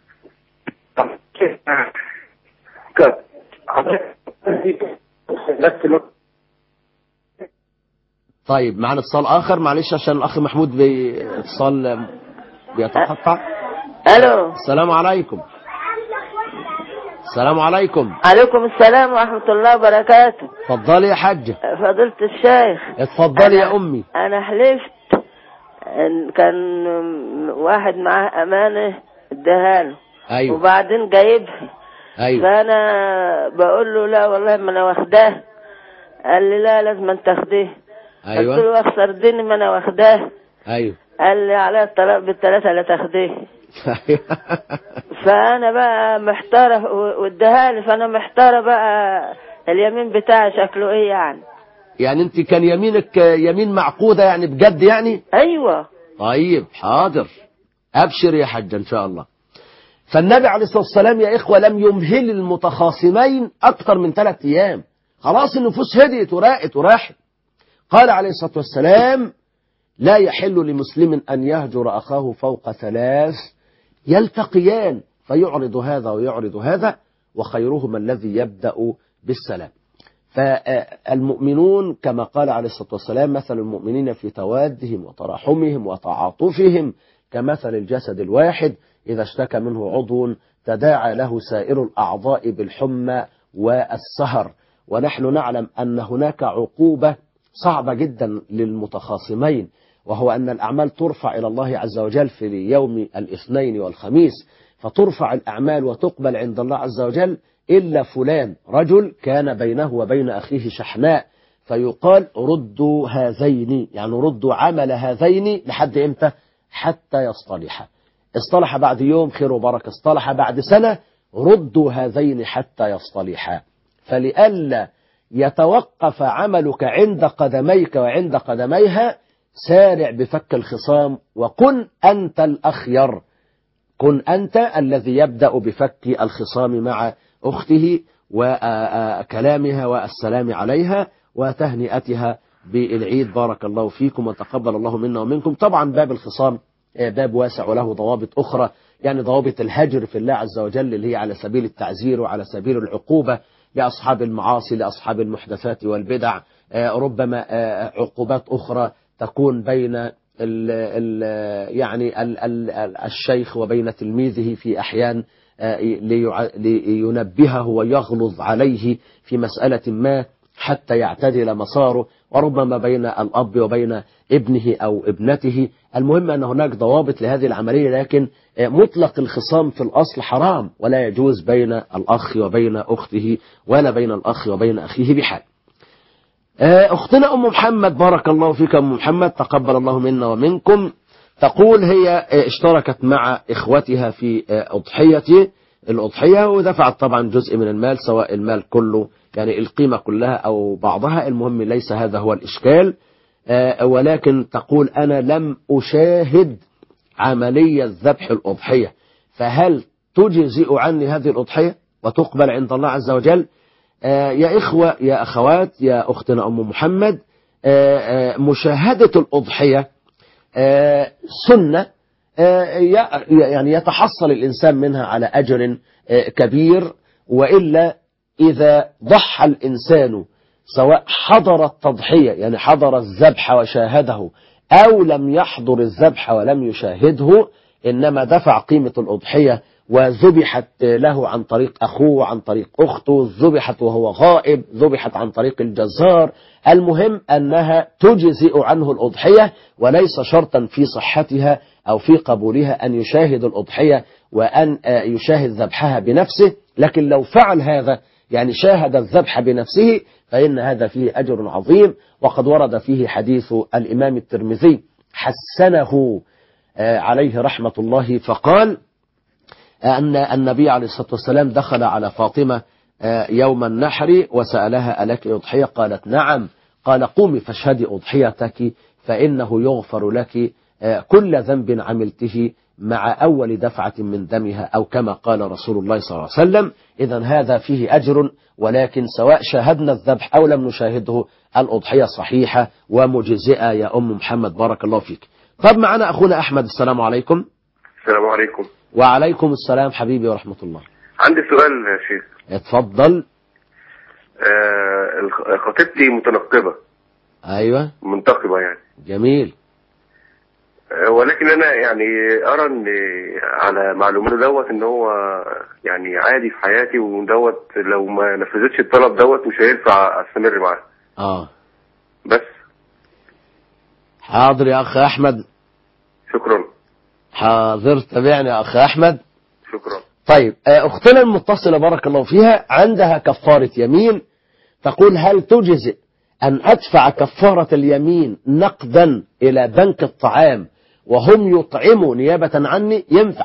طيب معنا اتصال آخر، معلش عشان الأخ محمود باتصال بيتقطع. ألو. السلام عليكم. السلام عليكم. عليكم السلام ورحمة الله وبركاته. اتفضلي يا حاجة. فضيلة الشيخ. اتفضلي يا أمي. أنا حلفت إن كان واحد معاه أمانة اداها له. أيوه. وبعدين جايبها. أيوه. فأنا بقول له لا والله ما أنا واخداه. قال لي لا لازم أن تاخديه. أيوه. قلت له أخسر ديني ما أنا واخداه. أيوه. قال لي على الطلاق بالثلاثة لا تاخديه. فأنا بقى محتارة واداها لي، فأنا محتارة بقى اليمين بتاعي شكله إيه يعني. يعني أنت كان يمينك يمين معقودة يعني بجد يعني؟ أيوة. طيب حاضر، أبشر يا حاج إن شاء الله. فالنبي عليه الصلاة والسلام يا إخوة لم يمهل المتخاصمين أكثر من ثلاث أيام. خلاص النفوس هديت وراقت وراحت. قال عليه الصلاة والسلام لا يحل لمسلم أن يهجر أخاه فوق ثلاث يلتقيان فيعرض هذا ويعرض هذا وخيرهما الذي يبدأ بالسلام. فالمؤمنون كما قال عليه الصلاة والسلام مثل المؤمنين في توادهم وتراحمهم وتعاطفهم كمثل الجسد الواحد إذا اشتكى منه عضو تداعى له سائر الأعضاء بالحمى والسهر. ونحن نعلم أن هناك عقوبة صعبة جدا للمتخاصمين، وهو أن الأعمال ترفع إلى الله عز وجل في يوم الاثنين والخميس، فترفع الأعمال وتقبل عند الله عز وجل إلا فلان رجل كان بينه وبين أخيه شحناء، فيقال ردوا هذين، يعني ردوا عمل هذين لحد إمتى؟ حتى يصطلح. اصطلح بعد يوم خير وبركة، اصطلح بعد سنة ردوا هذين حتى يصطلحا. فلئلا يتوقف عملك عند قدميك وعند قدميها سارع بفك الخصام وكن أنت الأخير، كن أنت الذي يبدأ بفك الخصام مع أخته وكلامها والسلام عليها وتهنئتها بالعيد. بارك الله فيكم وتقبل الله منا ومنكم. طبعا باب الخصام باب واسع وله ضوابط أخرى، يعني ضوابط الهجر في الله عز وجل اللي هي على سبيل التعزير وعلى سبيل العقوبة لأصحاب المعاصي لأصحاب المحدثات والبدع. ربما عقوبات أخرى تكون بين ال ال يعني ال ال الشيخ وبين تلميذه في أحيان لينبهه ويغلظ عليه في مسألة ما حتى يعتدل مساره، وربما بين الأب وبين ابنه أو ابنته. المهم أن هناك ضوابط لهذه العملية، لكن مطلق الخصام في الأصل حرام ولا يجوز بين الأخ وبين أخته ولا بين الأخ وبين أخيه بحال. أختنا أم محمد بارك الله فيك أم محمد تقبل الله منا ومنكم، تقول هي اشتركت مع إخوتها في أضحية الأضحية ودفعت طبعا جزء من المال، سواء المال كله يعني القيمة كلها أو بعضها، المهم ليس هذا هو الإشكال. ولكن تقول أنا لم أشاهد عملية ذبح الأضحية، فهل تجزئ عني هذه الأضحية وتقبل عند الله عز وجل؟ يا إخوة يا أخوات يا أختنا أم محمد، مشاهدة الأضحية سنة يعني يتحصل الإنسان منها على أجر كبير، وإلا إذا ضحى الإنسان سواء حضر التضحية يعني حضر الذبح وشاهده أو لم يحضر الذبح ولم يشاهده، إنما دفع قيمة الأضحية وذبحت له عن طريق أخوه عن طريق أخته، ذبحت وهو غائب، ذبحت عن طريق الجزار، المهم أنها تجزئ عنه الأضحية، وليس شرطا في صحتها أو في قبولها أن يشاهد الأضحية وأن يشاهد ذبحها بنفسه. لكن لو فعل هذا يعني شاهد الذبح بنفسه فإن هذا فيه أجر عظيم. وقد ورد فيه حديث الإمام الترمذي حسنه عليه رحمة الله، فقال أن النبي عليه الصلاة والسلام دخل على فاطمة يوم النحر وسألها ألك أضحية؟ قالت نعم. قال قومي فاشهدي أضحيتك فإنه يغفر لك كل ذنب عملته مع أول دفعة من دمها، أو كما قال رسول الله صلى الله عليه وسلم. إذن هذا فيه أجر، ولكن سواء شاهدنا الذبح أو لم نشاهده الأضحية صحيحة ومجزئة يا أم محمد، بارك الله فيك. طب معنا أخونا أحمد، السلام عليكم. السلام عليكم. وعليكم السلام حبيبي ورحمة الله. عندي سؤال يا شيخ. اتفضل. آه خطيبتي متنقبة. أيوة منتقبة يعني. جميل. آه ولكن أنا يعني أرى إن على معلوماته دوت إن هو يعني عادي في حياتي، ودوت لو ما نفذتش الطلب دوت مش هينفع أستمر معاه. آه بس. حاضر يا أخ أحمد. شكرا. حاضر، تابعني يا أخ أحمد. شكرا. طيب أختنا المتصلة بارك الله فيها عندها كفارة يمين، تقول هل تجزئ أن أدفع كفارة اليمين نقدا إلى بنك الطعام وهم يطعموا نيابة عني؟ ينفع،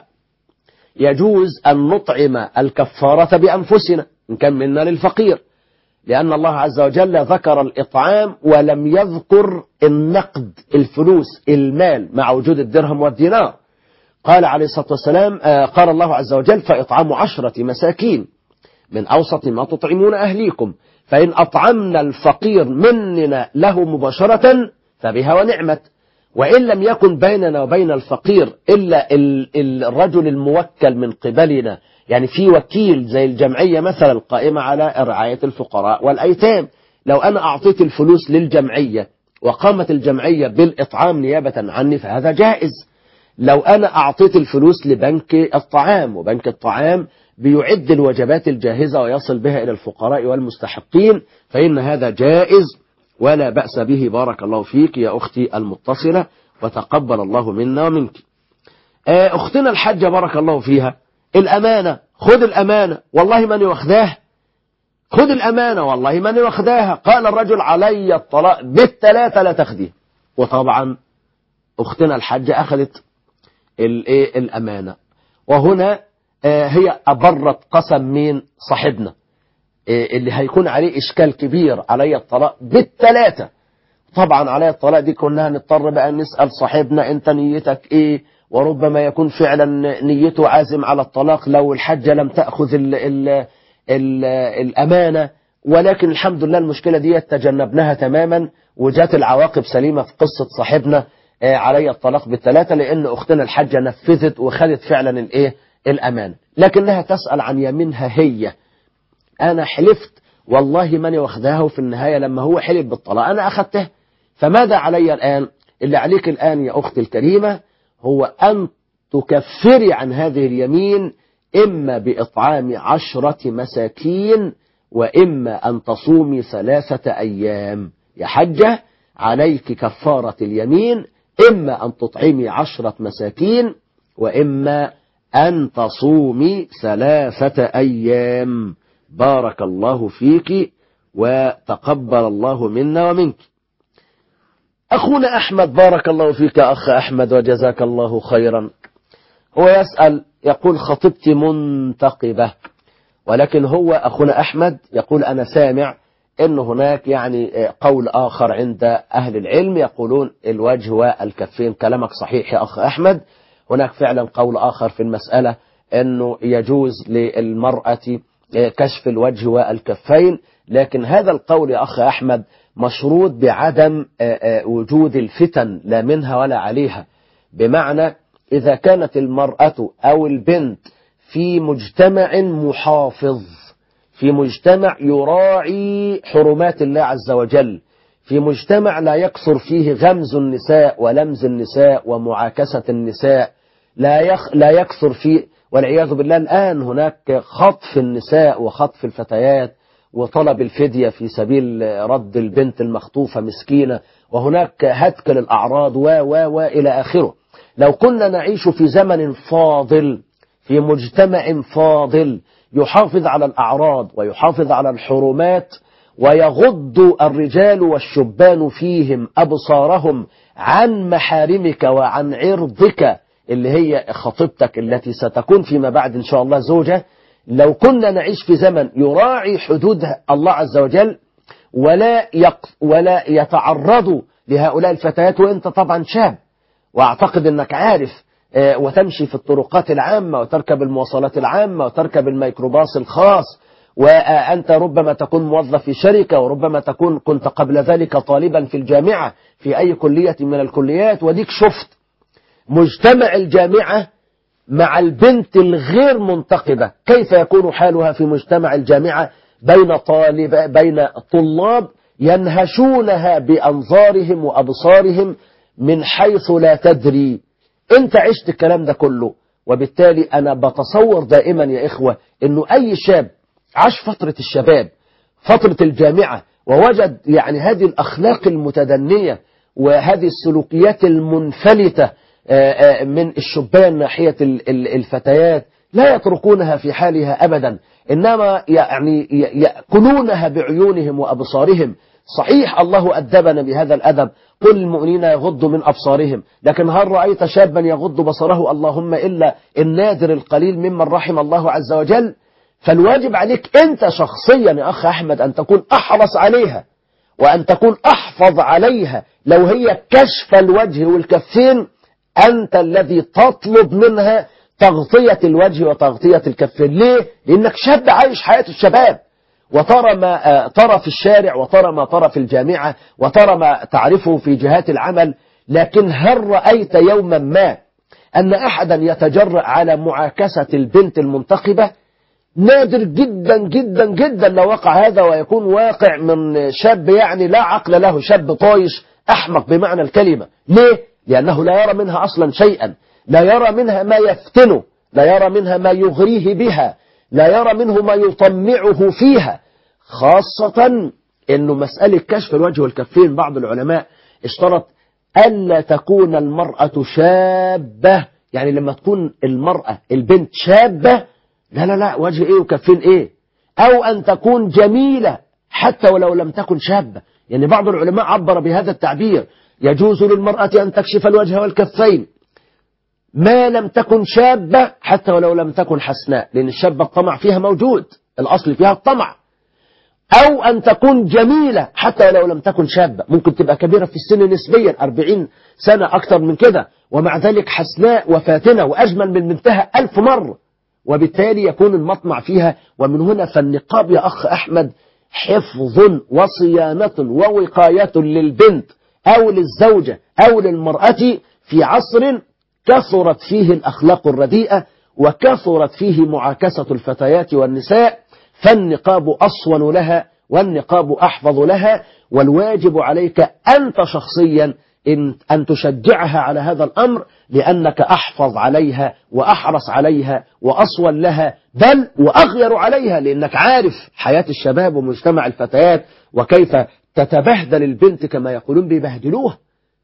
يجوز أن نطعم الكفارة بأنفسنا إن كان منا للفقير، لأن الله عز وجل ذكر الإطعام ولم يذكر النقد، الفلوس، المال، مع وجود الدرهم والدينار. قال عليه الصلاة والسلام قال الله عز وجل فإطعام عشرة مساكين من أوسط ما تطعمون أهليكم، فإن أطعمنا الفقير مننا له مباشرة فبها ونعمت، وإن لم يكن بيننا وبين الفقير إلا الرجل الموكل من قبلنا، يعني في وكيل زي الجمعية مثلا القائمة على رعاية الفقراء والأيتام، لو أنا أعطيت الفلوس للجمعية وقامت الجمعية بالإطعام نيابة عني فهذا جائز. لو أنا أعطيت الفلوس لبنك الطعام وبنك الطعام بيعد الوجبات الجاهزة ويصل بها إلى الفقراء والمستحقين فإن هذا جائز ولا بأس به. بارك الله فيك يا أختي المتصلة وتقبل الله منا ومنك. أختنا الحجة بارك الله فيها، الأمانة، خذ الأمانة والله من واخداها، خذ الأمانة والله من واخداها. قال الرجل علي الطلاق بالثلاثة لا تخديه، وطبعا أختنا الحجة أخذت الأمانة، وهنا هي أبرت قسم من صاحبنا اللي هيكون عليه إشكال كبير، علي الطلاق بالثلاثة. طبعا علي الطلاق دي كنا هنضطر بقى نسأل صاحبنا أنت نيتك إيه، وربما يكون فعلا نيته عازم على الطلاق لو الحجة لم تأخذ ال ال ال الأمانة. ولكن الحمد لله المشكلة دي تجنبناها تماما، وجات العواقب سليمة في قصة صاحبنا علي الطلاق بالثلاثة، لأن أختنا الحجة نفذت وخدت فعلا الإيه الأمانة، لكنها تسأل عن يمينها هي. أنا حلفت والله من واخداها، وفي النهاية لما هو حلف بالطلاق أنا أخذته، فماذا علي الآن؟ اللي عليك الآن يا أختي الكريمة هو أن تكفري عن هذه اليمين، إما بإطعام عشرة مساكين وإما أن تصومي ثلاثة أيام. يا حجة عليك كفارة اليمين، إما أن تطعمي عشرة مساكين وإما أن تصومي ثلاثة أيام. بارك الله فيك وتقبل الله منا ومنك. أخونا أحمد بارك الله فيك أخ أحمد وجزاك الله خيرا، هو يسأل يقول خطيبتي منتقبة، ولكن هو أخونا أحمد يقول أنا سامع أن هناك يعني قول آخر عند أهل العلم يقولون الوجه والكفين. كلامك صحيح يا أخ أحمد، هناك فعلا قول آخر في المسألة أنه يجوز للمرأة كشف الوجه والكفين، لكن هذا القول يا أخ أحمد مشروط بعدم وجود الفتن لا منها ولا عليها، بمعنى إذا كانت المرأة أو البنت في مجتمع محافظ، في مجتمع يراعي حرمات الله عز وجل، في مجتمع لا يكثر فيه غمز النساء ولمز النساء ومعاكسة النساء، لا يخ لا يكثر فيه، والعياذ بالله الآن هناك خطف النساء وخطف الفتيات وطلب الفدية في سبيل رد البنت المخطوفة مسكينة، وهناك هتك للأعراض و و و إلى آخره. لو كنا نعيش في زمن فاضل، في مجتمع فاضل يحافظ على الأعراض ويحافظ على الحرمات، ويغض الرجال والشبان فيهم أبصارهم عن محارمك وعن عرضك اللي هي خطيبتك التي ستكون فيما بعد إن شاء الله زوجة، لو كنا نعيش في زمن يراعي حدود الله عز وجل ولا يق ولا يتعرضوا لهؤلاء الفتيات، وانت طبعا شاب واعتقد انك عارف، اه وتمشي في الطرقات العامة وتركب المواصلات العامة وتركب الميكروباص الخاص، وأنت ربما تكون موظف في شركة، وربما تكون كنت قبل ذلك طالبا في الجامعة في أي كلية من الكليات، وديك شفت مجتمع الجامعة مع البنت الغير منتقبة كيف يكون حالها في مجتمع الجامعة بين طالب بين طلاب ينهشونها بأنظارهم وأبصارهم من حيث لا تدري. انت عشت الكلام ده كله، وبالتالي أنا بتصور دائما يا إخوة أنه أي شاب عاش فترة الشباب فترة الجامعة ووجد يعني هذه الأخلاق المتدنية وهذه السلوكيات المنفلتة من الشبان ناحية الفتيات، لا يتركونها في حالها أبدا، إنما يعني يأكلونها بعيونهم وأبصارهم. صحيح الله أدبنا بهذا الأدب، قل المؤمنين يغضوا من أبصارهم، لكن هل رأيت شابا يغض بصره؟ اللهم إلا النادر القليل ممن رحم الله عز وجل. فالواجب عليك أنت شخصيا يا أخ أحمد أن تكون أحرص عليها وأن تكون أحفظ عليها. لو هي كشف الوجه والكفين، أنت الذي تطلب منها تغطية الوجه وتغطية الكفين. ليه؟ لأنك شاب عايش حياة الشباب، وترى ما ترى في الشارع، وترى ما ترى في الجامعة، وترى ما تعرفه في جهات العمل. لكن هل رأيت يوما ما أن أحدا يتجرأ على معاكسة البنت المنتقبة؟ نادر جدا جدا جدا لو وقع هذا، ويكون واقع من شاب يعني لا عقل له، شاب طايش أحمق بمعنى الكلمة. ليه؟ لأنه لا يرى منها أصلا شيئا، لا يرى منها ما يفتنه، لا يرى منها ما يغريه بها، لا يرى منه ما يطمعه فيها. خاصة أنه مسألة كشف الوجه والكفين بعض العلماء اشترط ألا تكون المرأة شابة، يعني لما تكون المرأة البنت شابة لا لا لا وجه ايه وكفين ايه، او ان تكون جميلة حتى ولو لم تكن شابة. يعني بعض العلماء عبر بهذا التعبير، يجوز للمرأة ان تكشف الوجه والكفين ما لم تكن شابة حتى ولو لم تكن حسناء، لان الشابة الطمع فيها موجود، الاصل فيها الطمع. او ان تكون جميلة حتى ولو لم تكن شابة، ممكن تبقى كبيرة في السن نسبيا أربعين سنة اكتر من كده، ومع ذلك حسناء وفاتنة واجمل من بنتها ألف مرة، وبالتالي يكون المطمع فيها. ومن هنا فالنقاب يا أخ أحمد حفظ وصيانة ووقاية للبنت أو للزوجة أو للمرأة في عصر كثرت فيه الأخلاق الرديئة وكثرت فيه معاكسة الفتيات والنساء، فالنقاب أصون لها والنقاب أحفظ لها. والواجب عليك أنت شخصيا إن أن تشجعها على هذا الأمر، لأنك أحفظ عليها وأحرص عليها وأصول لها، بل وأغير عليها، لأنك عارف حياة الشباب ومجتمع الفتيات وكيف تتبهدل البنت كما يقولون بيبهدلوها،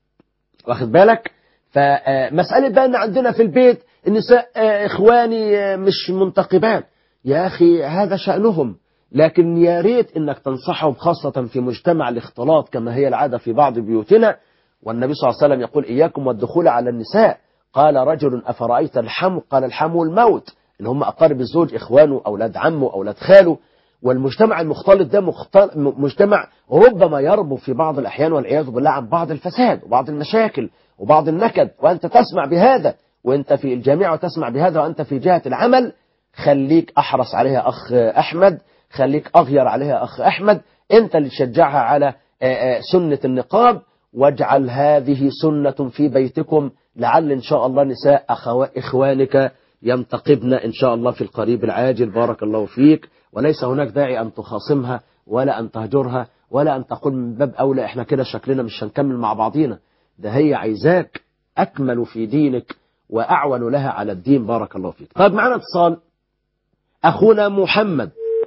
واخد بالك. فمسألة بقى أن عندنا في البيت النساء إخواني مش منتقبات، يا أخي هذا شأنهم، لكن يا ريت أنك تنصحهم خاصة في مجتمع الاختلاط كما هي العادة في بعض بيوتنا. والنبي صلى الله عليه وسلم يقول إياكم والدخول على النساء. قال رجل أفرأيت الحم؟ قال الحم الموت، اللي هم أقارب الزوج، إخوانه، أولاد عمه، أولاد خاله. والمجتمع المختلط ده مجتمع ربما يربو في بعض الأحيان والعياذ بالله عن بعض الفساد وبعض المشاكل وبعض النكد، وأنت تسمع بهذا وأنت في الجامعة وتسمع بهذا وأنت في جهة العمل. خليك أحرص عليها أخ أحمد، خليك أغير عليها أخ أحمد، أنت اللي تشجعها على سنة النقاب، واجعل هذه سنة في بيتكم، لعل إن شاء الله نساء إخوانك ينتقبن إن شاء الله في القريب العاجل. بارك الله فيك، وليس هناك داعي أن تخاصمها ولا أن تهجرها ولا أن تقول من باب أولى إحنا كده شكلنا مش هنكمل مع بعضينا. ده هي عايزاك أكمل في دينك وأعون لها على الدين. بارك الله فيك. طيب معنا اتصال. أخونا محمد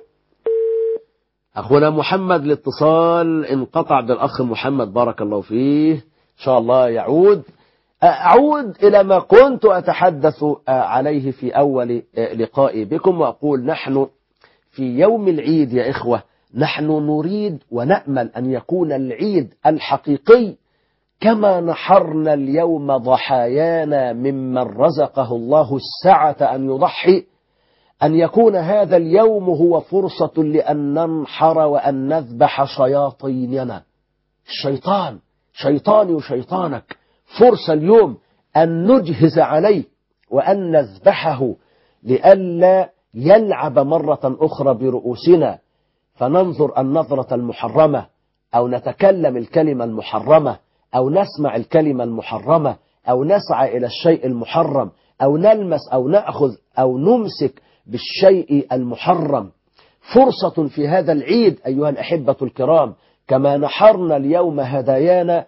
أخونا محمد الاتصال انقطع بالأخ محمد. بارك الله فيه. إن شاء الله يعود. أعود إلى ما كنت أتحدث عليه في أول لقائي بكم، وأقول نحن في يوم العيد يا إخوة نحن نريد ونأمل أن يكون العيد الحقيقي كما نحرنا اليوم ضحايانا ممن رزقه الله السعة أن يضحي، أن يكون هذا اليوم هو فرصة لأن ننحر وأن نذبح شياطيننا. الشيطان شيطاني وشيطانك، فرصة اليوم أن نجهز عليه وأن نذبحه لئلا يلعب مرة أخرى برؤوسنا فننظر النظرة المحرمة أو نتكلم الكلمة المحرمة أو نسمع الكلمة المحرمة أو نسعى إلى الشيء المحرم أو نلمس أو نأخذ أو نمسك بالشيء المحرم. فرصة في هذا العيد أيها الأحبة الكرام كما نحرنا اليوم هدايانا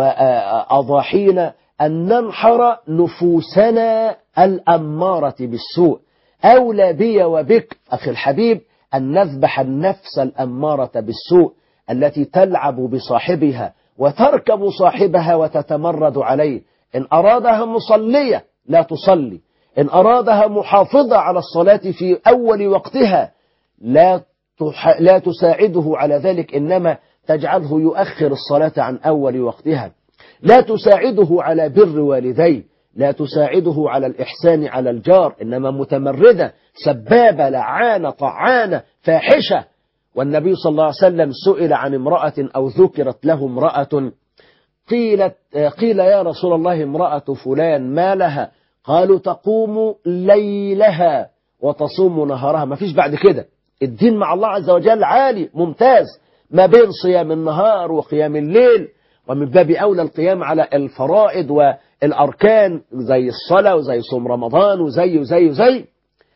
وأضاحينا أن ننحر نفوسنا الأمارة بالسوء. أولى بي وبك أخي الحبيب أن نذبح النفس الأمارة بالسوء التي تلعب بصاحبها وتركب صاحبها وتتمرد عليه. إن أرادها مصلية لا تصلي، إن أرادها محافظة على الصلاة في أول وقتها لا تح... لا تساعده على ذلك، إنما تجعله يؤخر الصلاة عن أول وقتها. لا تساعده على بر والديه، لا تساعده على الإحسان على الجار، إنما متمردة سبابة لعانة طعانة فاحشة. والنبي صلى الله عليه وسلم سئل عن امرأة أو ذكرت له امرأة قيلت قيل يا رسول الله امرأة فلان ما لها؟ قالوا تقوم ليلها وتصوم نهارها. ما فيش بعد كده. الدين مع الله عز وجل عالي ممتاز ما بين صيام النهار وقيام الليل، ومن باب أولى القيام على الفرائض والأركان زي الصلاة وزي صوم رمضان وزي وزي وزي،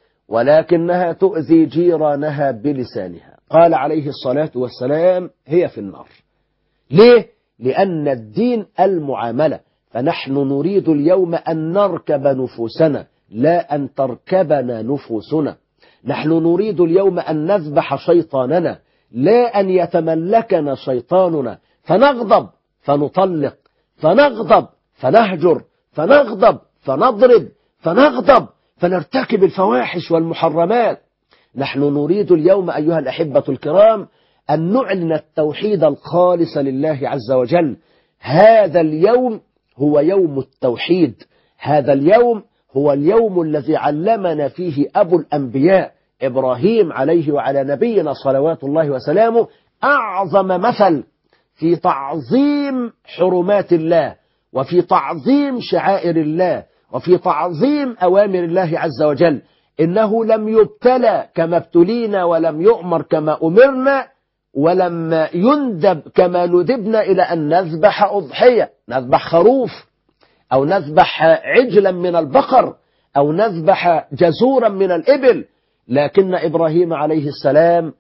ولكنها تؤذي جيرانها بلسانها. قال عليه الصلاة والسلام هي في النار. ليه؟ لأن الدين المعاملة. فنحن نريد اليوم أن نركب نفوسنا لا أن تركبنا نفوسنا. نحن نريد اليوم أن نذبح شيطاننا لا أن يتملكنا شيطاننا، فنغضب فنطلق، فنغضب فنهجر، فنغضب فنضرب، فنغضب فنرتكب الفواحش والمحرمات. نحن نريد اليوم أيها الأحبة الكرام أن نعلن التوحيد الخالص لله عز وجل. هذا اليوم هو يوم التوحيد. هذا اليوم هو اليوم الذي علمنا فيه أبو الأنبياء إبراهيم عليه وعلى نبينا صلوات الله وسلامه أعظم مثل في تعظيم حرمات الله وفي تعظيم شعائر الله وفي تعظيم أوامر الله عز وجل. إنه لم يبتلى كما ابتلينا ولم يؤمر كما أمرنا ولم يندب كما ندبنا إلى أن نذبح أضحية، نذبح خروف أو نذبح عجلا من البقر أو نذبح جزورا من الإبل. لكن إبراهيم عليه السلام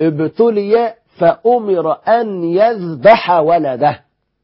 ابتلي فأمر أن يذبح ولده.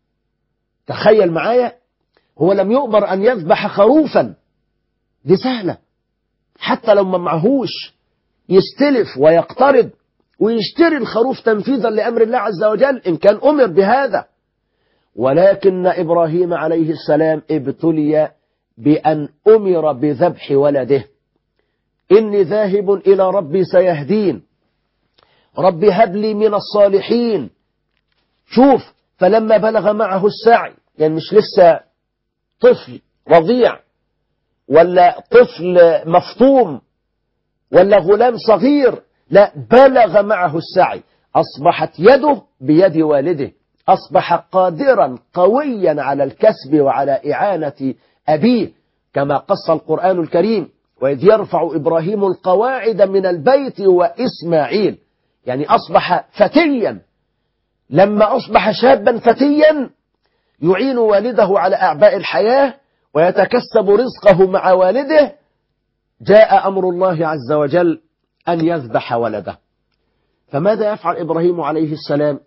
تخيل معايا، هو لم يؤمر أن يذبح خروفا، دي سهلة، حتى لو ما معهوش يستلف ويقترض ويشتري الخروف تنفيذا لأمر الله عز وجل إن كان أمر بهذا. ولكن إبراهيم عليه السلام ابتلي بأن أمر بذبح ولده. إني ذاهب إلى ربي سيهدين، ربي هب لي من الصالحين. شوف، فلما بلغ معه السعي، يعني مش لسه طفل رضيع ولا طفل مفطوم ولا غلام صغير، لا، بلغ معه السعي، أصبحت يده بيد والده، أصبح قادرا قويا على الكسب وعلى إعانة أبيه كما قص القرآن الكريم: وإذ يرفع إبراهيم القواعد من البيت وإسماعيل. يعني أصبح فتيا. لما أصبح شابا فتيا يعين والده على أعباء الحياة ويتكسب رزقه مع والده، جاء أمر الله عز وجل أن يذبح ولده. فماذا يفعل إبراهيم عليه السلام؟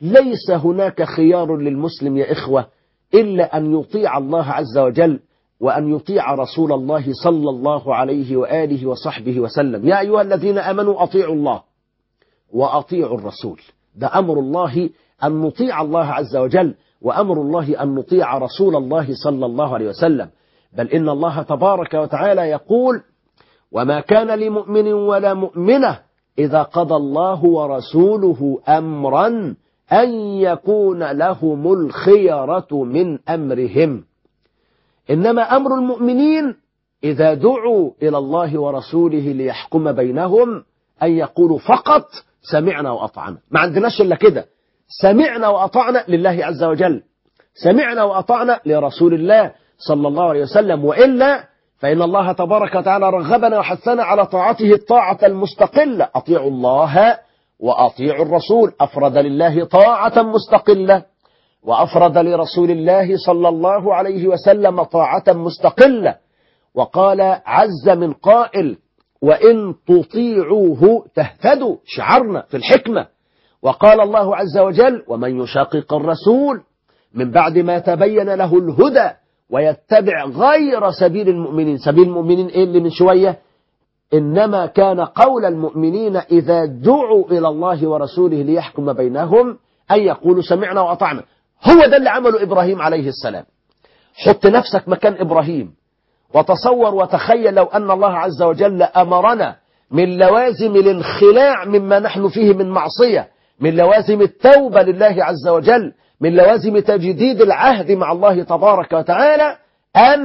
ليس هناك خيار للمسلم يا إخوة إلا أن يطيع الله عز وجل وأن يطيع رسول الله صلى الله عليه وآله وصحبه وسلم. يا أيها الذين آمنوا أطيعوا الله وأطيعوا الرسول. ده أمر الله أن نطيع الله عز وجل، وأمر الله أن نطيع رسول الله صلى الله عليه وسلم. بل إن الله تبارك وتعالى يقول: وما كان لمؤمن ولا مؤمنة إذا قضى الله ورسوله أمرا أن يكون لهم الخيرة من أمرهم. إنما أمر المؤمنين إذا دعوا إلى الله ورسوله ليحكم بينهم أن يقولوا فقط سمعنا وأطعنا. ما عندناش إلا كده، سمعنا وأطعنا لله عز وجل، سمعنا وأطعنا لرسول الله صلى الله عليه وسلم. وإلا فإن الله تبارك وتعالى رغبنا وحثنا على طاعته الطاعة المستقلة. أطيعوا الله وأطيعوا الرسول، أفرد لله طاعة مستقلة وأفرد لرسول الله صلى الله عليه وسلم طاعة مستقلة. وقال عز من قائل: وإن تطيعوه تهتدوا، شعرنا في الحكمة. وقال الله عز وجل: ومن يشاقق الرسول من بعد ما تبين له الهدى ويتبع غير سبيل المؤمنين. سبيل المؤمنين إيه اللي من شوية؟ إنما كان قول المؤمنين إذا دعوا إلى الله ورسوله ليحكم بينهم أن يقولوا سمعنا وأطعنا. هو ده اللي عمله إبراهيم عليه السلام. حط نفسك مكان إبراهيم وتصور وتخيل لو أن الله عز وجل أمرنا من لوازم الانخلاع مما نحن فيه من معصية، من لوازم التوبة لله عز وجل، من لوازم تجديد العهد مع الله تبارك وتعالى، أن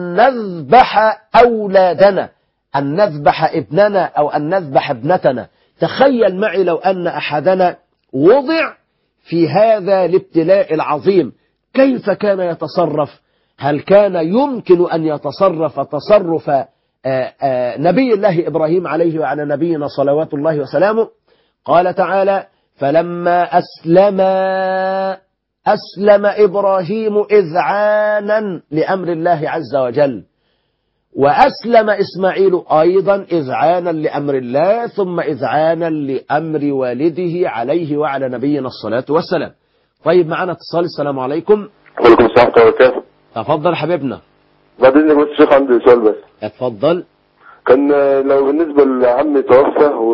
نذبح أولادنا، أن نذبح ابننا أو أن نذبح ابنتنا. تخيل معي لو أن أحدنا وضع في هذا الابتلاء العظيم، كيف كان يتصرف؟ هل كان يمكن أن يتصرف تصرف آآ آآ نبي الله إبراهيم عليه وعلى نبينا صلوات الله وسلامه؟ قال تعالى: فلما أسلم أسلم إبراهيم إذعانا لأمر الله عز وجل، وأسلم إسماعيل أيضا إذعانا لأمر الله، ثم إذعانا لأمر والده عليه وعلى نبينا الصلاة والسلام. طيب معنا اتصال. السلام عليكم. وعليكم السلام ورحمة الله وبركاته. تفضل حبيبنا. بعد إذنك بس الشيخ عندي سؤال بس. اتفضل. كان لو بالنسبة لعمي توفى و...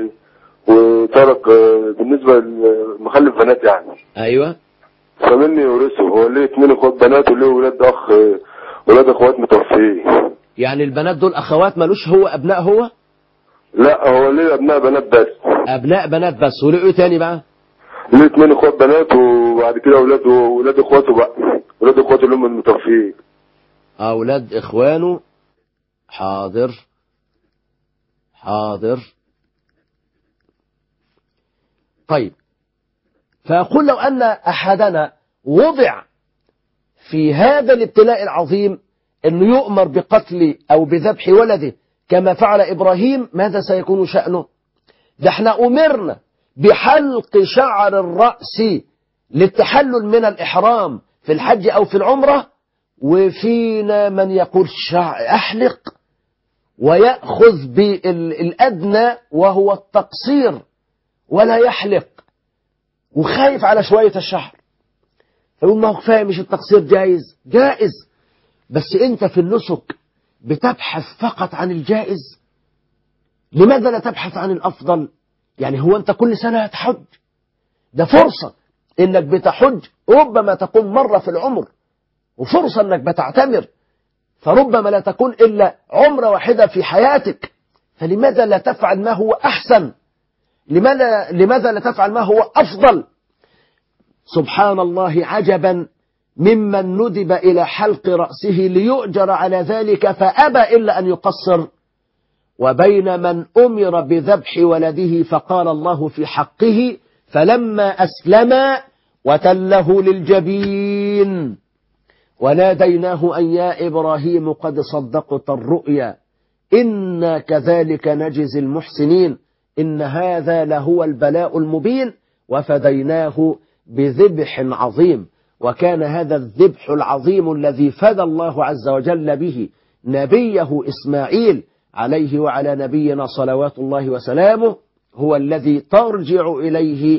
وترك بالنسبة لمخلف بنات يعني. أيوة. فمني يورثه، هو ليه اتنين اخوات بنات وليه ولاد أخ ولاد اخوات متوفيين. يعني البنات دول أخوات مالوش هو أبناء هو؟ لا هو ليه أبناء بنات بس. أبناء بنات بس. وليه إيه تاني بقى؟ ليه اتنين اخوات بنات وبعد كده ولاد ولاد اخواته بقى، ولاد اخواته اللي هم المتوفيين. أولاد إخوانه. حاضر حاضر. طيب، فأقول لو أن أحدنا وضع في هذا الابتلاء العظيم أنه يؤمر بقتل أو بذبح ولده كما فعل إبراهيم، ماذا سيكون شأنه؟ ده احنا أمرنا بحلق شعر الرأس للتحلل من الإحرام في الحج أو في العمرة، وفينا من يقول شعر أحلق ويأخذ بالأدنى وهو التقصير ولا يحلق، وخايف على شوية الشعر، فيقول ما هو كفاية، مش التقصير جائز؟ جائز، بس أنت في النسك بتبحث فقط عن الجائز، لماذا لا تبحث عن الأفضل؟ يعني هو أنت كل سنة هتحج؟ ده فرصة إنك بتحج، ربما تكون مرة في العمر، وفرصة إنك بتعتمر، فربما لا تكون إلا عمرة واحدة في حياتك، فلماذا لا تفعل ما هو أحسن؟ لماذا, لماذا لا تفعل ما هو أفضل؟ سبحان الله، عجبا ممن ندب إلى حلق رأسه ليؤجر على ذلك فأبى إلا أن يقصر، وبين من أمر بذبح ولده فقال الله في حقه: فلما أسلم وتله للجبين وناديناه أن يا إبراهيم قد صدقت الرؤيا إنا كذلك نجزي المحسنين إن هذا لهو البلاء المبين وفديناه بذبح عظيم. وكان هذا الذبح العظيم الذي فدى الله عز وجل به نبيه إسماعيل عليه وعلى نبينا صلوات الله وسلامه هو الذي ترجع إليه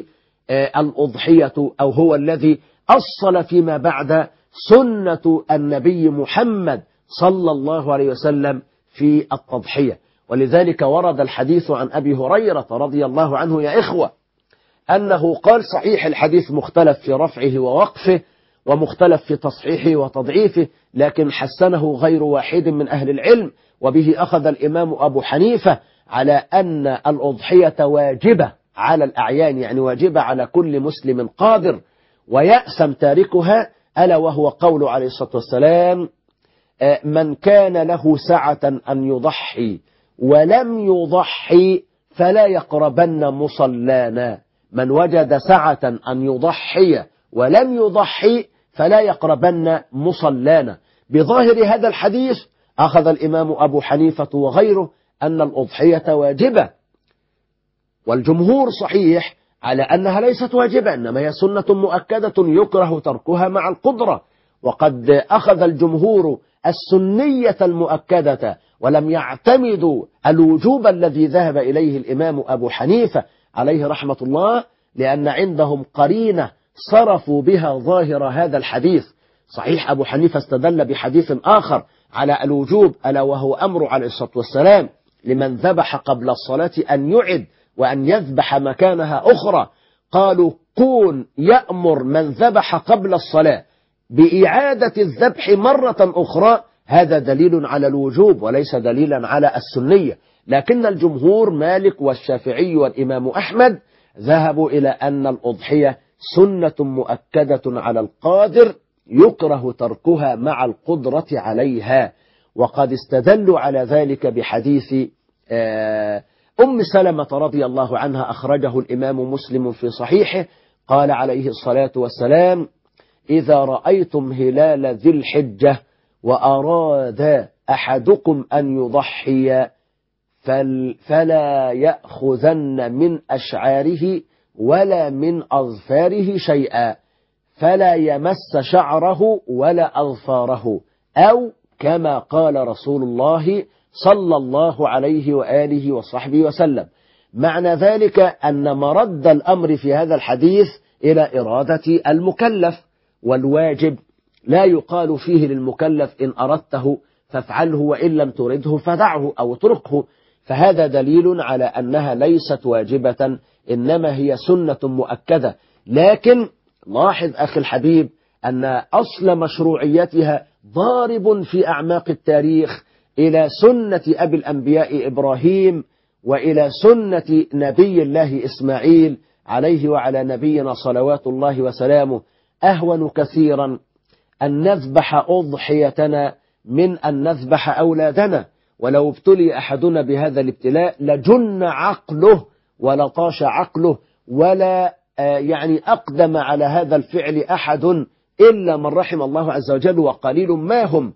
الأضحية أو هو الذي أصل فيما بعد سنة النبي محمد صلى الله عليه وسلم في التضحية. ولذلك ورد الحديث عن أبي هريرة رضي الله عنه يا إخوة أنه قال، صحيح الحديث مختلف في رفعه ووقفه ومختلف في تصحيحه وتضعيفه، لكن حسنه غير واحد من أهل العلم، وبه أخذ الإمام أبو حنيفة على أن الأضحية واجبة على الأعيان، يعني واجبة على كل مسلم قادر، ويأسم تاركها، ألا وهو قول عليه الصلاة والسلام: من كان له سعة أن يضحي ولم يضحي فلا يقربن مصلانا. من وجد سعة أن يضحي ولم يضحي فلا يقربن مصلانا. بظاهر هذا الحديث أخذ الإمام أبو حنيفة وغيره أن الأضحية واجبة، والجمهور صحيح على أنها ليست واجبة، إنما هي سنة مؤكدة يكره تركها مع القدرة. وقد أخذ الجمهور السنية المؤكدة ولم يعتمدوا الوجوب الذي ذهب إليه الإمام أبو حنيفة عليه رحمة الله، لأن عندهم قرينة صرفوا بها ظاهر هذا الحديث. صحيح أبو حنيفة استدل بحديث آخر على الوجوب، ألا وهو أمر عليه الصلاة والسلام لمن ذبح قبل الصلاة أن يعد وأن يذبح مكانها أخرى. قالوا: كون يأمر من ذبح قبل الصلاة بإعادة الذبح مرة أخرى، هذا دليل على الوجوب وليس دليلا على السنية. لكن الجمهور مالك والشافعي والإمام أحمد ذهبوا إلى أن الأضحية سنة مؤكدة على القادر يكره تركها مع القدرة عليها. وقد استدلوا على ذلك بحديث أم سلمة رضي الله عنها أخرجه الإمام مسلم في صحيحه، قال عليه الصلاة والسلام: إذا رأيتم هلال ذي الحجة وأراد أحدكم أن يضحي فلا يأخذن من أشعاره ولا من أظفاره شيئا، فلا يمس شعره ولا أظفاره، أو كما قال رسول الله صلى الله عليه وآله وصحبه وسلم. معنى ذلك أن مرد الأمر في هذا الحديث إلى إرادة المكلف، والواجب لا يقال فيه للمكلف إن أردته فافعله وإن لم ترده فدعه أو اتركه. فهذا دليل على أنها ليست واجبة، إنما هي سنة مؤكدة. لكن لاحظ أخي الحبيب أن أصل مشروعيتها ضارب في أعماق التاريخ إلى سنة أبي الأنبياء إبراهيم وإلى سنة نبي الله إسماعيل عليه وعلى نبينا صلوات الله وسلامه. أهون كثيرا أن نذبح أضحيتنا من أن نذبح أولادنا، ولو ابتلي أحدنا بهذا الابتلاء لجن عقله ولطاش عقله، ولا يعني أقدم على هذا الفعل أحد إلا من رحم الله عز وجل، وقليل ما هم.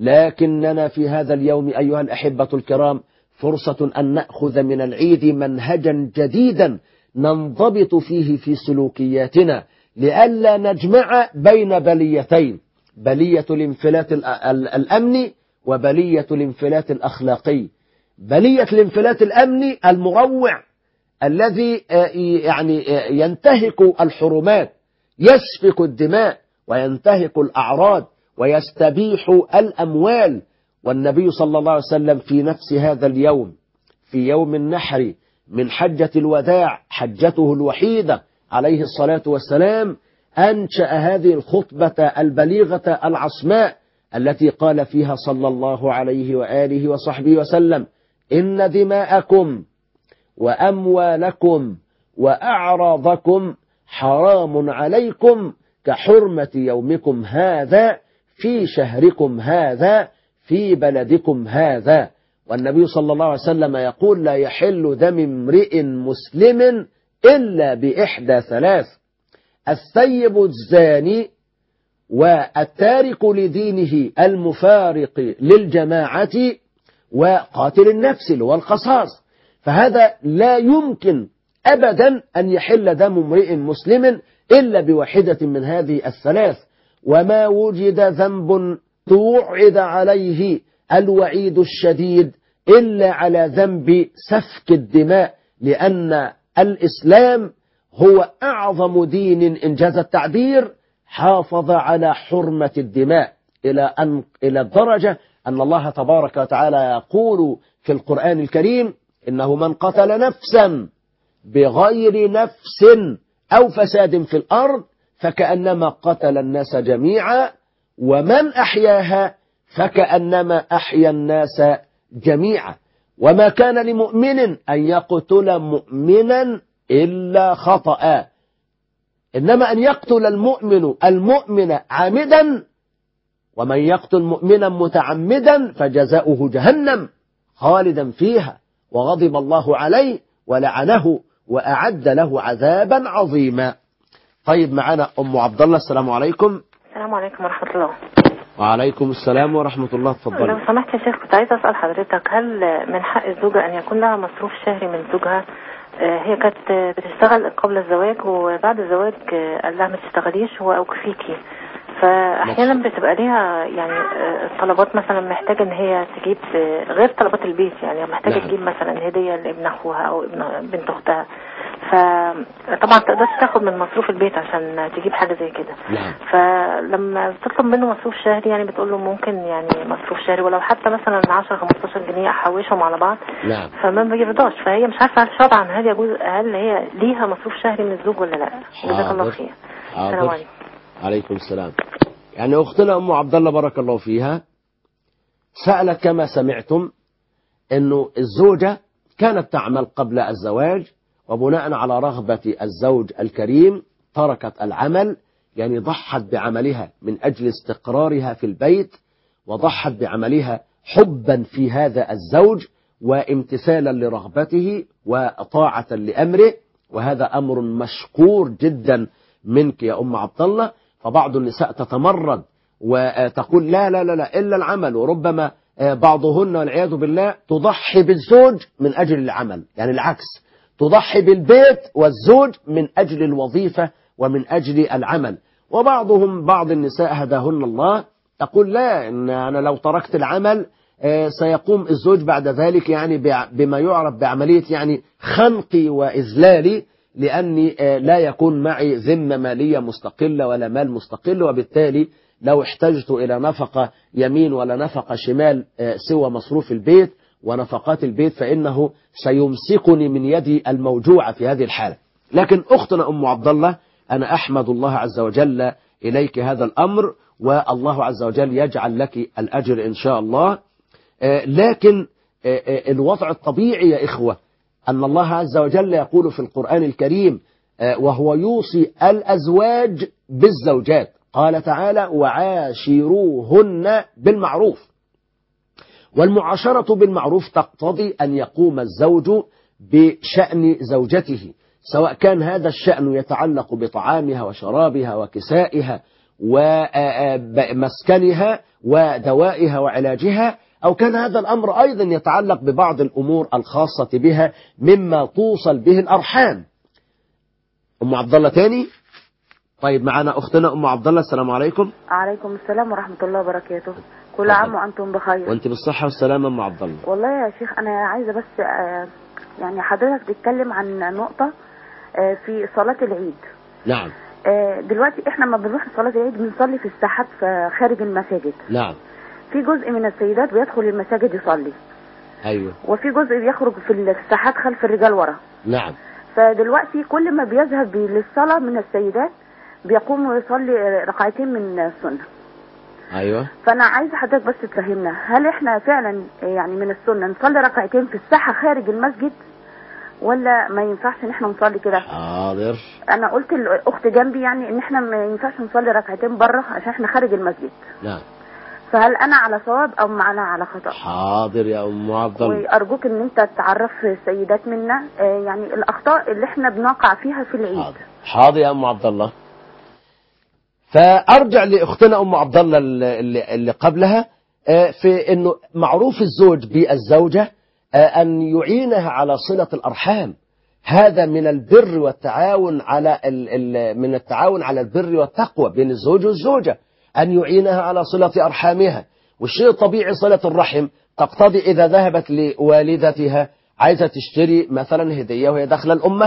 لكننا في هذا اليوم أيها الأحبة الكرام فرصة أن نأخذ من العيد منهجا جديدا ننضبط فيه في سلوكياتنا، لئلا نجمع بين بليتين: بلية الانفلات الأمني وبلية الانفلات الأخلاقي. بلية الانفلات الأمني المروع الذي يعني ينتهك الحرمات، يسفك الدماء وينتهك الأعراض ويستبيح الأموال. والنبي صلى الله عليه وسلم في نفس هذا اليوم، في يوم النحر من حجة الوداع، حجته الوحيدة عليه الصلاة والسلام، أنشأ هذه الخطبة البليغة العصماء التي قال فيها صلى الله عليه وآله وصحبه وسلم: إن دماءكم وأموالكم وأعراضكم حرام عليكم كحرمة يومكم هذا في شهركم هذا في بلدكم هذا. والنبي صلى الله عليه وسلم يقول: لا يحل دم امرئ مسلم إلا بإحدى ثلاث: الثيب الزاني، والتارك لدينه المفارق للجماعة، وقاتل النفس والقصاص. فهذا لا يمكن أبدا أن يحل دم امرئ مسلم إلا بواحدة من هذه الثلاث. وما وجد ذنب توعد عليه الوعيد الشديد إلا على ذنب سفك الدماء، لأن الإسلام هو أعظم دين إنجاز التعبير، حافظ على حرمة الدماء إلى أن إلى الدرجة أن الله تبارك وتعالى يقول في القرآن الكريم: إنه من قتل نفسا بغير نفس أو فساد في الأرض فكأنما قتل الناس جميعا، ومن أحياها فكأنما أحيا الناس جميعا، وما كان لمؤمن أن يقتل مؤمنا إلا خطأ، إنما أن يقتل المؤمن المؤمن عامدا، ومن يقتل مؤمنا متعمدا فجزاؤه جهنم خالدا فيها وغضب الله عليه ولعنه وأعد له عذابا عظيما. طيب معنا أم عبد الله. السلام عليكم. السلام عليكم ورحمة الله. وعليكم السلام ورحمة الله. تفضل. لو سمحت يا شيخ، كنت عايزة أسأل حضرتك، هل من حق الزوجة أن يكون لها مصروف شهري من زوجها؟ هي كانت بتشتغل قبل الزواج، وبعد الزواج قال لها ما تشتغليش وأوكفيكي، فأحيانا بتبقى ليها يعني طلبات، مثلا محتاجة إن هي تجيب غير طلبات البيت، يعني محتاجة نعم. تجيب مثلا هدية لابن أخوها أو ابن بنت أختها، فطبعا تقدرش تاخد من مصروف البيت عشان تجيب حاجة زي كده. نعم. فلما بتطلب منه مصروف شهري يعني بتقول له ممكن يعني مصروف شهري ولو حتى مثلا عشرة خمستاشر جنيه أحوشهم على بعض. نعم. فما بيرضاش، فهي مش عارفة هل شرعا هل يجوز، هل هي ليها مصروف شهري من الزوج ولا لا؟ جزاك الله خير. السلام عليكم. عليكم السلام. يعني أختنا أم عبد الله بارك الله فيها سألت كما سمعتم أنه الزوجة كانت تعمل قبل الزواج، وبناء على رغبة الزوج الكريم تركت العمل، يعني ضحت بعملها من أجل استقرارها في البيت، وضحت بعملها حبا في هذا الزوج وامتثالا لرغبته وطاعة لأمره، وهذا أمر مشكور جدا منك يا أم عبد الله. فبعض النساء تتمرد وتقول لا لا لا لا إلا العمل، وربما بعضهن والعياذ بالله تضحي بالزوج من أجل العمل، يعني العكس، تضحي بالبيت والزوج من أجل الوظيفة ومن أجل العمل. وبعضهم بعض النساء هداهن الله تقول لا، إن أنا لو تركت العمل سيقوم الزوج بعد ذلك يعني بما يعرف بعملية يعني خنقي وإذلالي، لأني لا يكون معي ذمة مالية مستقلة ولا مال مستقل، وبالتالي لو احتجت إلى نفقة يمين ولا نفقة شمال سوى مصروف البيت ونفقات البيت فإنه سيمسكني من يدي الموجوعة في هذه الحالة. لكن أختنا أم عبد الله، أنا أحمد الله عز وجل إليك هذا الأمر، والله عز وجل يجعل لك الأجر إن شاء الله. لكن الوضع الطبيعي يا إخوة أن الله عز وجل يقول في القرآن الكريم وهو يوصي الأزواج بالزوجات، قال تعالى وعاشروهن بالمعروف، والمعاشرة بالمعروف تقتضي أن يقوم الزوج بشأن زوجته، سواء كان هذا الشأن يتعلق بطعامها وشرابها وكسائها ومسكنها ودوائها وعلاجها، أو كان هذا الأمر أيضا يتعلق ببعض الأمور الخاصة بها مما توصل به الأرحام. أم عبد الله تاني. طيب معنا أختنا أم عبد الله. السلام عليكم. عليكم السلام ورحمة الله وبركاته. كل عام وأنتم بخير. وأنت بالصحة والسلامة أم عبد الله. والله يا شيخ أنا عايزة بس يعني حضرتك تتكلم عن نقطة في صلاة العيد. نعم. دلوقتي إحنا ما بنروح صلاة العيد بنصلي في الساحات خارج المساجد. نعم. في جزء من السيدات بيدخل المساجد يصلي. أيوة. وفي جزء بيخرج في الساحات خلف الرجال ورا. نعم. فدلوقتي كل ما بيذهب للصلاة من السيدات بيقوم ويصلي ركعتين من السنة. أيوة. فأنا عايزة حضرتك بس تفهمنا، هل إحنا فعلا يعني من السنة نصلي ركعتين في الساحة خارج المسجد، ولا ما ينفعش إن إحنا نصلي كده؟ حاضر. أنا قلت الأخت جنبي يعني إن إحنا ما ينفعش نصلي ركعتين بره عشان إحنا خارج المسجد. نعم. فهل أنا على صواب أو معنا على خطأ؟ حاضر يا أم عبد الله. وأرجوك إن أنت تعرف السيدات منا يعني الأخطاء اللي إحنا بنقع فيها في العيد. حاضر. حاضر يا أم عبد الله. فأرجع لأختنا أم عبد الله اللي, اللي قبلها في إنه معروف الزوج بالزوجة أن يعينها على صلة الأرحام، هذا من البر والتعاون على من التعاون على البر والتقوى بين الزوج والزوجة، أن يعينها على صلة أرحامها. والشيء الطبيعي صلة الرحم تقتضي إذا ذهبت لوالدتها عايزة تشتري مثلا هدية وهي داخلة لأمها،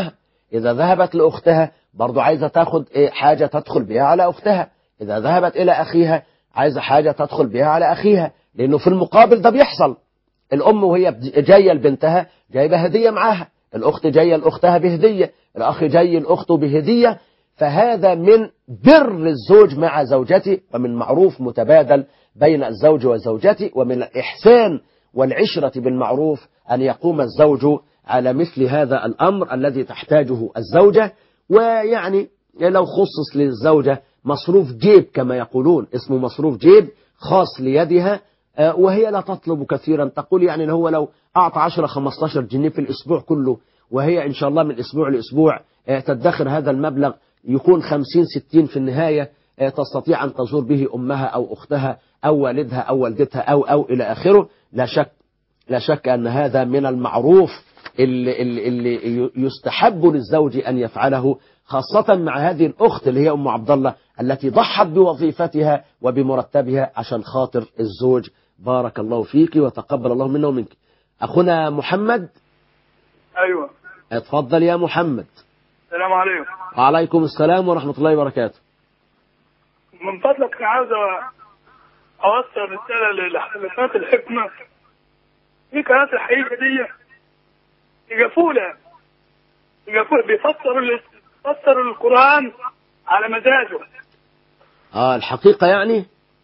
إذا ذهبت لأختها برضو عايزة تاخد إيه حاجة تدخل بها على أختها، إذا ذهبت إلى أخيها عايزة حاجة تدخل بها على أخيها، لأنه في المقابل ده بيحصل. الأم وهي جاية لبنتها جايبة هدية معاها، الأخت جاية لأختها بهدية، الأخ جاي لأخته بهدية. فهذا من بر الزوج مع زوجته، ومن معروف متبادل بين الزوج وزوجته، ومن الإحسان والعشرة بالمعروف أن يقوم الزوج على مثل هذا الأمر الذي تحتاجه الزوجة. ويعني لو خصص للزوجة مصروف جيب كما يقولون، اسمه مصروف جيب خاص ليدها، وهي لا تطلب كثيرا، تقول يعني هو لو أعطى عشرة خمستاشر جنيه في الأسبوع كله، وهي إن شاء الله من أسبوع لأسبوع تدخر هذا المبلغ يكون خمسين ستين في النهاية، تستطيع أن تزور به أمها أو أختها أو والدها أو والدتها أو أو إلى آخره. لا شك لا شك أن هذا من المعروف اللي, اللي, اللي يستحب للزوج أن يفعله، خاصة مع هذه الأخت اللي هي أم عبد الله التي ضحت بوظيفتها وبمرتبها عشان خاطر الزوج. بارك الله فيك وتقبل الله منا ومنك. أخونا محمد. أيوة اتفضل يا محمد. السلام عليكم. وعليكم السلام ورحمة الله وبركاته. من فضلك أنا عاوز أوصل رسالة لقناة الحكمة، في قناة الحقيقة دي يقفولها يقفول بيفسروا بيفسروا القرآن على مزاجه. آه الحقيقة يعني.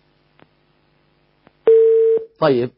طيب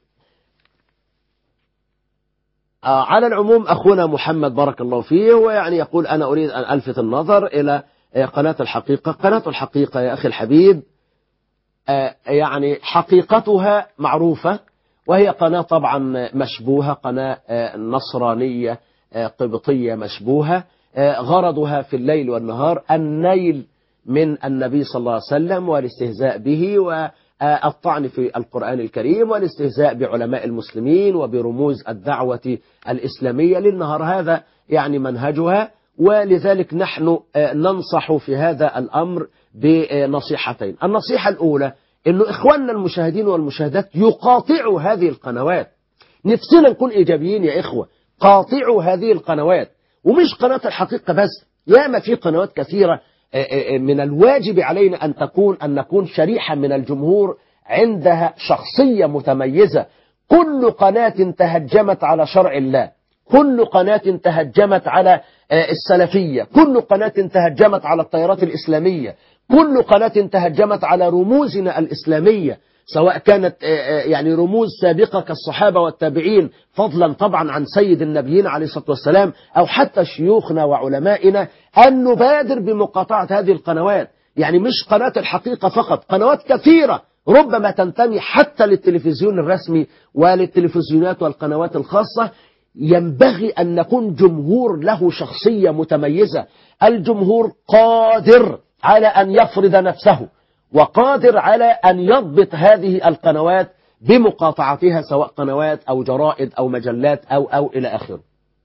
آه على العموم أخونا محمد بارك الله فيه، ويعني يقول أنا أريد أن ألفت النظر إلى قناة الحقيقة. قناة الحقيقة يا أخي الحبيب آه يعني حقيقتها معروفة، وهي قناة طبعا مشبوهة، قناة آه نصرانية آه قبطية مشبوهة، آه غرضها في الليل والنهار النيل من النبي صلى الله عليه وسلم والاستهزاء به والطعن في القرآن الكريم والاستهزاء بعلماء المسلمين وبرموز الدعوة الإسلامية للنهار. هذا يعني منهجها، ولذلك نحن ننصح في هذا الأمر بنصيحتين. النصيحة الأولى إنه إخواننا المشاهدين والمشاهدات يقاطعوا هذه القنوات. نفسنا نكون إيجابيين يا إخوة، قاطعوا هذه القنوات، ومش قناة الحقيقة بس، ياما في قنوات كثيرة. من الواجب علينا أن تكون أن نكون شريحة من الجمهور عندها شخصية متميزة. كل قناة تهجمت على شرع الله، كل قناة تهجمت على السلفية، كل قناة تهجمت على التيارات الإسلامية، كل قناة تهجمت على رموزنا الإسلامية، سواء كانت يعني رموز سابقة كالصحابة والتابعين، فضلا طبعا عن سيد النبيين عليه الصلاة والسلام، أو حتى شيوخنا وعلمائنا، أن نبادر بمقاطعة هذه القنوات. يعني مش قناة الحقيقة فقط، قنوات كثيرة ربما تنتمي حتى للتلفزيون الرسمي وللتلفزيونات والقنوات الخاصة. ينبغي أن نكون جمهور له شخصية متميزة. الجمهور قادر على أن يفرض نفسه، وقادر على أن يضبط هذه القنوات بمقاطعتها، سواء قنوات أو جرائد أو مجلات أو أو إلى آخره.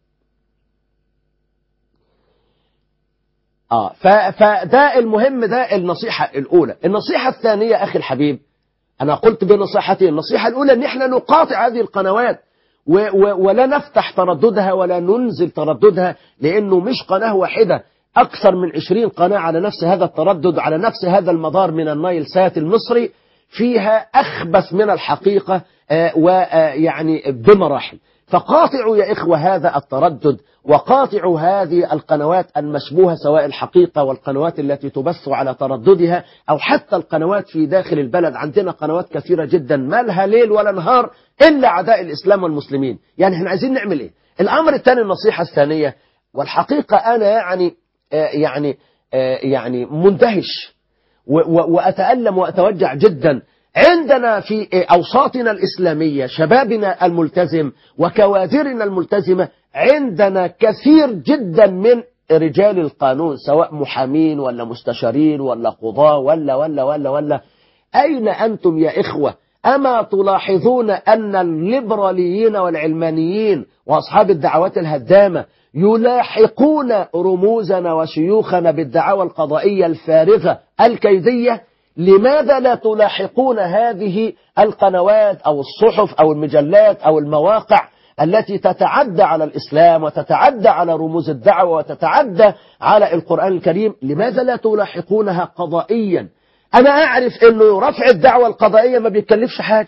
آه فده المهم، ده النصيحة الأولى. النصيحة الثانية أخي الحبيب، أنا قلت بنصيحتين. النصيحة الأولى أن احنا نقاطع هذه القنوات و و ولا نفتح ترددها ولا ننزل ترددها، لأنه مش قناة واحدة، أكثر من عشرين قناة على نفس هذا التردد، على نفس هذا المدار من النايل سات المصري، فيها أخبث من الحقيقة ويعني بمراحل. فقاطعوا يا إخوة هذا التردد، وقاطعوا هذه القنوات المشبوهة، سواء الحقيقة والقنوات التي تبث على ترددها، أو حتى القنوات في داخل البلد. عندنا قنوات كثيرة جدا ما لها ليل ولا نهار إلا عداء الإسلام والمسلمين. يعني احنا عايزين نعمل إيه؟ الأمر الثاني، النصيحة الثانية، والحقيقة أنا يعني يعني يعني مندهش وأتألم وأتوجع جدا. عندنا في أوساطنا الإسلامية، شبابنا الملتزم وكوادرنا الملتزمة، عندنا كثير جدا من رجال القانون، سواء محامين ولا مستشارين ولا قضاة ولا ولا ولا ولا أين أنتم يا إخوة؟ أما تلاحظون أن الليبراليين والعلمانيين وأصحاب الدعوات الهدامة يلاحقون رموزنا وشيوخنا بالدعاوى القضائية الفارغة الكيدية؟ لماذا لا تلاحقون هذه القنوات أو الصحف أو المجلات أو المواقع التي تتعدى على الإسلام وتتعدى على رموز الدعوة وتتعدى على القرآن الكريم، لماذا لا تلاحقونها قضائيا؟ أنا أعرف أنه رفع الدعوة القضائية ما بيتكلفش حاجة.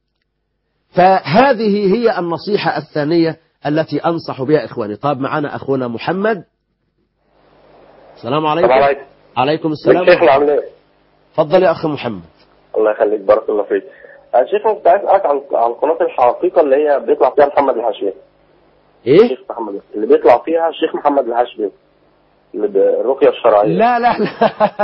فهذه هي النصيحة الثانية التي أنصح بها إخواني. طب معنا أخونا محمد. السلام عليكم. السلام عليكم. عليكم السلام. شيخنا عامل ايه؟ اتفضل يا أخ محمد. الله يخليك، بارك الله فيك. يا شيخ كنت عايز اسالك عن عن قناه الحقيقه اللي هي بيطلع فيها محمد الهاشمي. ايه؟ الشيخ محمد اللي بيطلع فيها الشيخ محمد الهاشمي اللي بالرقيه الشرعيه. لا لا لا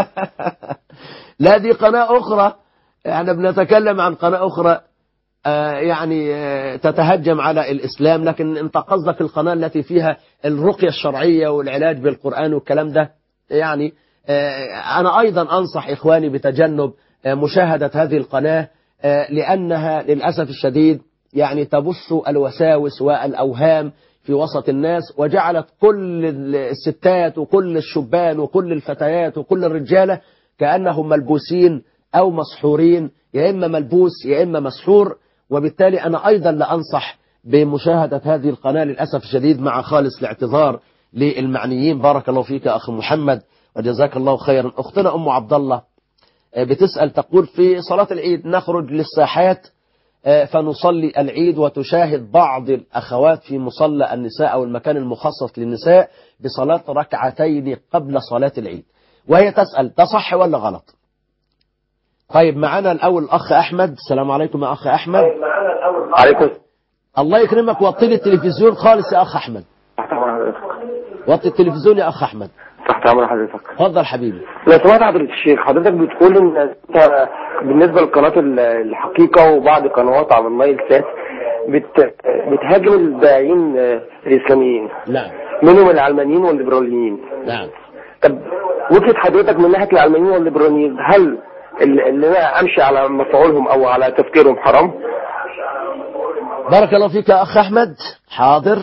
لا دي قناة أخرى. احنا بنتكلم عن قناة أخرى آه يعني آه تتهجم على الإسلام، لكن انت قصدك القناة التي فيها الرقية الشرعية والعلاج بالقرآن والكلام ده. يعني آه أنا أيضا أنصح إخواني بتجنب آه مشاهدة هذه القناة، آه لأنها للأسف الشديد يعني تبث الوساوس والأوهام في وسط الناس، وجعلت كل الستات وكل الشبان وكل الفتيات وكل الرجالة كأنهم ملبوسين أو مسحورين، يا إما ملبوس يا إما مسحور. وبالتالي أنا أيضا لا أنصح بمشاهدة هذه القناة للأسف الشديد، مع خالص الاعتذار للمعنيين. بارك الله فيك يا أخي محمد وجزاك الله خيرا. أختنا أم عبد الله بتسأل تقول في صلاة العيد نخرج للساحات فنصلي العيد، وتشاهد بعض الأخوات في مصلى النساء أو المكان المخصص للنساء بصلاة ركعتين قبل صلاة العيد، وهي تسأل ده صح ولا غلط؟ طيب معنا الأول الأخ أحمد. السلام عليكم يا أخ أحمد. طيب معنا الأول. عليكم. الله يكرمك، وطي لي التلفزيون خالص يا أخ أحمد. تحت أمر حضرتك. وطي التلفزيون يا أخ أحمد. تحت أمر حضرتك. اتفضل حبيبي. لو سمعت حضرتك الشيخ، حضرتك بتقول إن أنت بالنسبة لقناة الحقيقة وبعض قنوات على النايل سات بت... بتهاجم الداعين الإسلاميين. نعم. منهم العلمانيين والليبراليين. نعم. طب وجهة حضرتك من ناحية العلمانيين والليبراليين، هل اللي انا امشي على مفعولهم او على تفكيرهم حرام؟ بارك الله فيك يا اخ احمد. حاضر.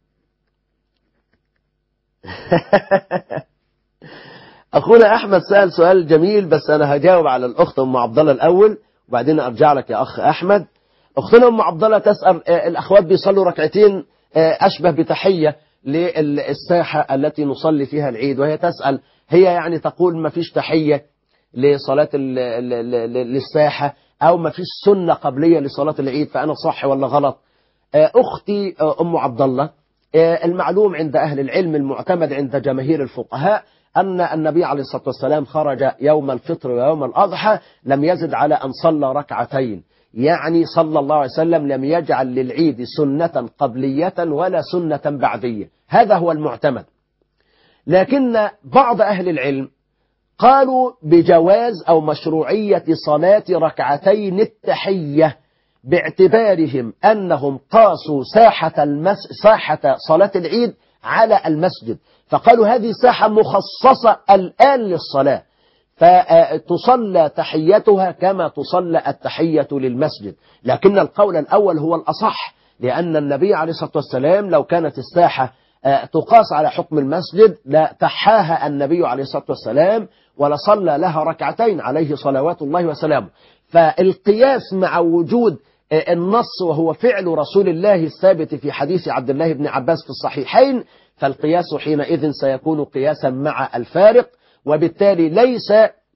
اخونا احمد سأل سؤال جميل، بس انا هجاوب على الاخت ام عبد الله الاول وبعدين ارجع لك يا اخ احمد. اختنا ام عبد الله تسأل الاخوات بيصلوا ركعتين اشبه بتحية للساحة التي نصلي فيها العيد، وهي تسأل هي يعني تقول ما فيش تحية لصلاة للساحة أو ما فيش سنة قبلية لصلاة العيد، فأنا صح ولا غلط؟ أختي أم عبد الله، المعلوم عند أهل العلم المعتمد عند جماهير الفقهاء أن النبي عليه الصلاة والسلام خرج يوم الفطر ويوم الأضحى لم يزد على أن صلى ركعتين، يعني صلى الله عليه وسلم لم يجعل للعيد سنة قبلية ولا سنة بعدية، هذا هو المعتمد. لكن بعض أهل العلم قالوا بجواز أو مشروعية صلاة ركعتين التحية باعتبارهم أنهم قاسوا ساحة, المس... ساحة صلاة العيد على المسجد، فقالوا هذه ساحة مخصصة الآن للصلاة، فتصلى تحيتها كما تصلى التحية للمسجد. لكن القول الأول هو الأصح، لأن النبي عليه الصلاة والسلام لو كانت الساحة تقاس على حكم المسجد لتحاها النبي عليه الصلاة والسلام ولصلى لها ركعتين عليه صلوات الله وسلامه. فالقياس مع وجود النص وهو فعل رسول الله الثابت في حديث عبد الله بن عباس في الصحيحين، فالقياس حينئذ سيكون قياسا مع الفارق، وبالتالي ليس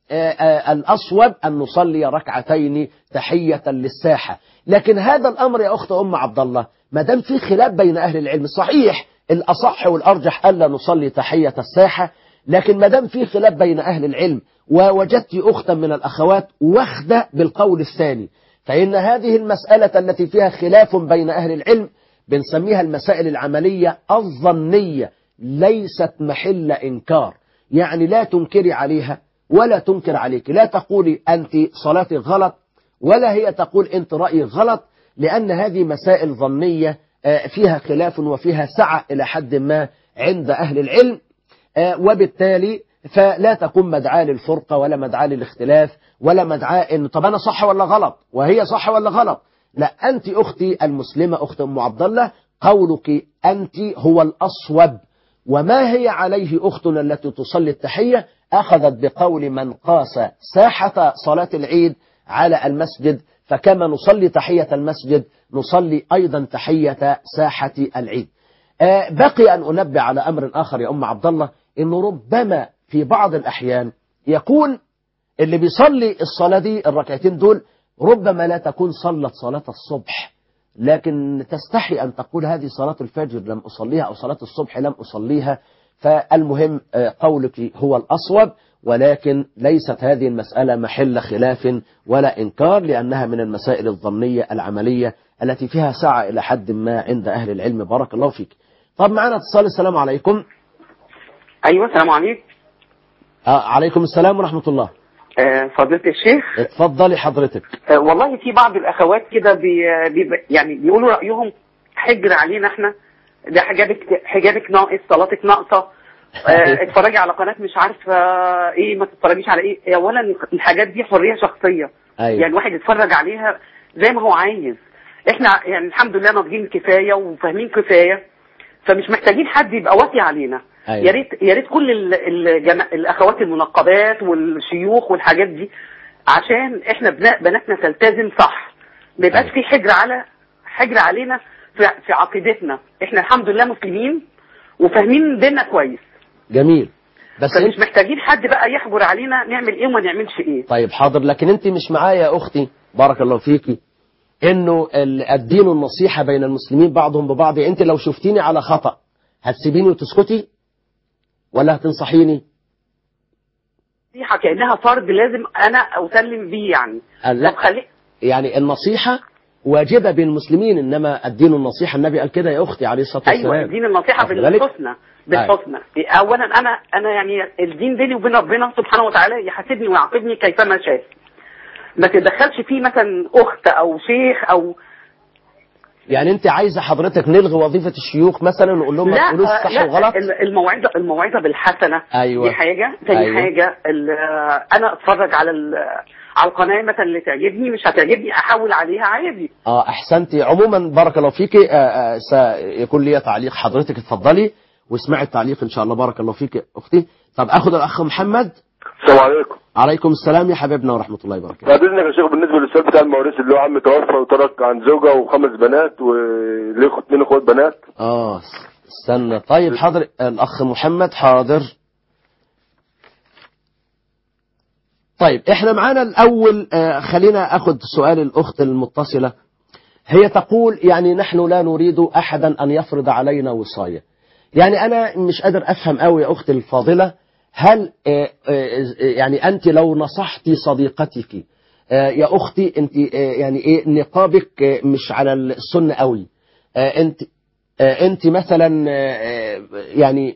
الأصوب أن نصلي ركعتين تحية للساحة. لكن هذا الأمر يا أخت أم عبد الله ما دام في خلاف بين أهل العلم، صحيح الأصح والأرجح ألا نصلي تحية الساحة، لكن ما دام في خلاف بين أهل العلم ووجدت أختا من الأخوات واخدة بالقول الثاني، فإن هذه المسألة التي فيها خلاف بين أهل العلم بنسميها المسائل العملية الظنية، ليست محل إنكار، يعني لا تنكري عليها ولا تنكر عليك، لا تقولي أنت صلاتك غلط ولا هي تقول أنت رأيك غلط، لأن هذه مسائل ظنية فيها خلاف وفيها سعة إلى حد ما عند أهل العلم، وبالتالي فلا تكون مدعاة للفرقة ولا مدعاة للاختلاف ولا مدعاة إن طب أنا صح ولا غلط وهي صح ولا غلط. لا، أنت أختي المسلمة أخت أم عبد الله قولك أنت هو الأصوب، وما هي عليه أختنا التي تصلي التحية أخذت بقول من قاس ساحة صلاة العيد على المسجد، فكما نصلي تحية المسجد نصلي أيضا تحية ساحة العيد. آه بقي أن أنبه على أمر آخر يا أم عبد الله، إنه ربما في بعض الأحيان يكون اللي بيصلي الصلاة دي الركعتين دول ربما لا تكون صلت صلاة الصبح، لكن تستحي أن تقول هذه صلاة الفجر لم أصليها أو صلاة الصبح لم أصليها. فالمهم قولك هو الأصوب، ولكن ليست هذه المسألة محل خلاف ولا إنكار، لأنها من المسائل الظنية العملية التي فيها سعة إلى حد ما عند أهل العلم. بارك الله فيك. طب معنا اتصال. السلام عليكم. أيوة السلام عليكم. آه عليكم السلام ورحمة الله. آه فضيلة الشيخ. اتفضلي حضرتك. آه والله في بعض الأخوات كده بي بي يعني بيقولوا رأيهم حجر علينا احنا، ده حجابك حجابك ناقص، صلاتك ناقصة، اه اتفرجي على قناة مش عارفه ايه، ما تتفرجيش على ايه. اولا الحاجات دي حرية شخصية. أيوة. يعني الواحد يتفرج عليها زي ما هو عايز. احنا يعني الحمد لله ناضجين كفاية وفاهمين كفاية، فمش محتاجين حد يبقى واطي علينا. أيوة. يا ريت يا ريت كل الجما... الاخوات المنقبات والشيوخ والحاجات دي، عشان احنا بناتنا تلتزم صح، ما يبقاش أيوة. في حجر على حجر علينا في, في عقيدتنا. احنا الحمد لله مسلمين وفاهمين ديننا كويس. جميل. بس مش انت... محتاجين حد بقى يحجر علينا نعمل ايه وما نعملش ايه. طيب حاضر، لكن انت مش معايا يا اختي بارك الله فيكي انه الدين النصيحة بين المسلمين بعضهم ببعض. انت لو شفتيني على خطأ هتسيبيني وتسكتي ولا هتنصحيني؟ نصيحة كأنها فرض لازم انا اسلم بيه يعني. لا خلي... يعني النصيحة واجبة بين المسلمين، انما الدين النصيحة النبي قال كده يا اختي عليه الصلاة والسلام. ايوه الدين النصيحة بالحسنى بالحسنى. أيوة. اولا انا انا يعني الدين بيني وبين ربنا سبحانه وتعالى، يحاسبني ويعاقبني كيفما شاء. ما تدخلش فيه مثلا اخت او شيخ او يعني انت عايزه حضرتك نلغي وظيفه الشيوخ مثلا ونقول لهم ما تقولوش صح وغلط؟ الموعظه الموعظه بالحسنه. أيوة. دي حاجه. ثاني أيوة. حاجه انا اتفرج على على القناه مثلا اللي تعجبني، مش هتعجبني احول عليها عادي. اه احسنتي. عموما بارك الله فيكي. سيكون لي تعليق، حضرتك اتفضلي واسمعي التعليق ان شاء الله. بارك الله فيك اختي. طب اخد الاخ محمد. السلام عليكم. عليكم السلام يا حبيبنا ورحمة الله وبركاته. بعد اذنك يا شيخ، بالنسبة للسؤال بتاع المواريث اللي هو عم توفى وترك عن زوجة وخمس بنات وليه اثنين اخوات بنات. اه استنى. طيب حاضر الاخ محمد. حاضر. طيب احنا معانا الاول. آه خلينا اخد سؤال الاخت المتصلة. هي تقول يعني نحن لا نريد احدا ان يفرض علينا وصاية. يعني انا مش قادر افهم قوي يا اختي الفاضلة، هل يعني أنت لو نصحتي صديقتك يا أختي أنت يعني إيه نقابك مش على السنة قوي، أنت أنت مثلا يعني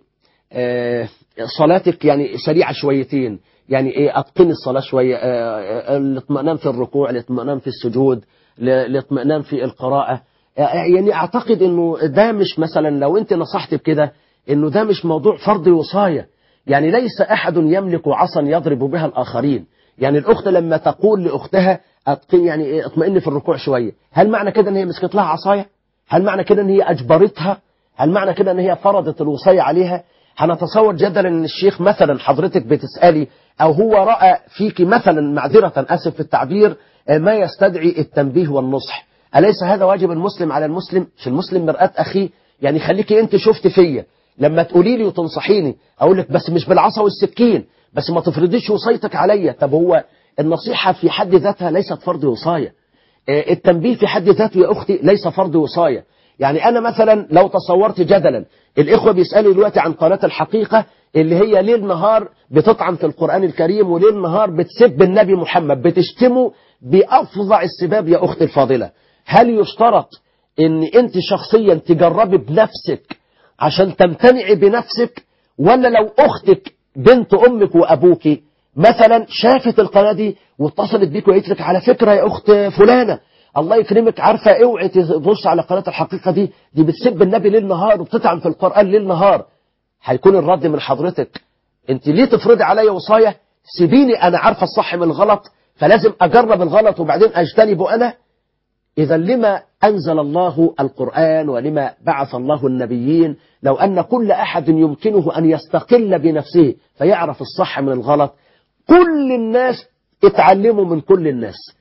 صلاتك يعني سريعة شويتين، يعني إيه أتقن الصلاة شوية، الاطمئنان في الركوع، الاطمئنان في السجود، الاطمئنان في القراءة. يعني أعتقد إنه ده مش مثلا لو أنت نصحت بكده إنه ده مش موضوع فرض وصاية. يعني ليس أحد يملك عصا يضرب بها الآخرين. يعني الأخت لما تقول لأختها أتقن يعني إيه اطمئن في الركوع شوية، هل معنى كده أن هي مسكت لها عصاية؟ هل معنى كده أن هي أجبرتها؟ هل معنى كده أن هي فرضت الوصاية عليها؟ هنتصور جدلا أن الشيخ مثلا حضرتك بتسألي أو هو رأى فيك مثلا معذرة أسف في التعبير ما يستدعي التنبيه والنصح، أليس هذا واجب المسلم على المسلم؟ مش المسلم مرآة أخي؟ يعني خليكي أنت شفت فيا لما تقولي لي وتنصحيني أقول لك بس مش بالعصا والسكين، بس ما تفرضيش وصايتك عليا. طب هو النصيحة في حد ذاتها ليست فرض وصاية، التنبيه في حد ذاته يا أختي ليس فرض وصاية. يعني أنا مثلا لو تصورت جدلا الإخوة بيسألوا دلوقتي عن قناة الحقيقة اللي هي ليل نهار بتطعن في القرآن الكريم وليل نهار بتسب النبي محمد، بتشتمه بأفظع السباب يا أختي الفاضلة، هل يشترط ان انت شخصيا تجربي بنفسك عشان تمتنعي بنفسك، ولا لو اختك بنت امك وابوك مثلا شافت القناة دي واتصلت بيك وقالت لك على فكرة يا اخت فلانة الله يكرمك عارفة اوعي تبص على قناة الحقيقة دي دي بتسب النبي ليل نهار وبتطعن في القرآن ليل نهار، هيكون الرد من حضرتك انت ليه تفرضي عليا وصاية؟ سيبيني انا عارفة الصح من الغلط فلازم اجرب الغلط وبعدين اجتنبه انا. إذا لما أنزل الله القرآن ولما بعث الله النبيين لو أن كل أحد يمكنه أن يستقل بنفسه فيعرف الصح من الغلط؟ كل الناس اتعلموا من كل الناس،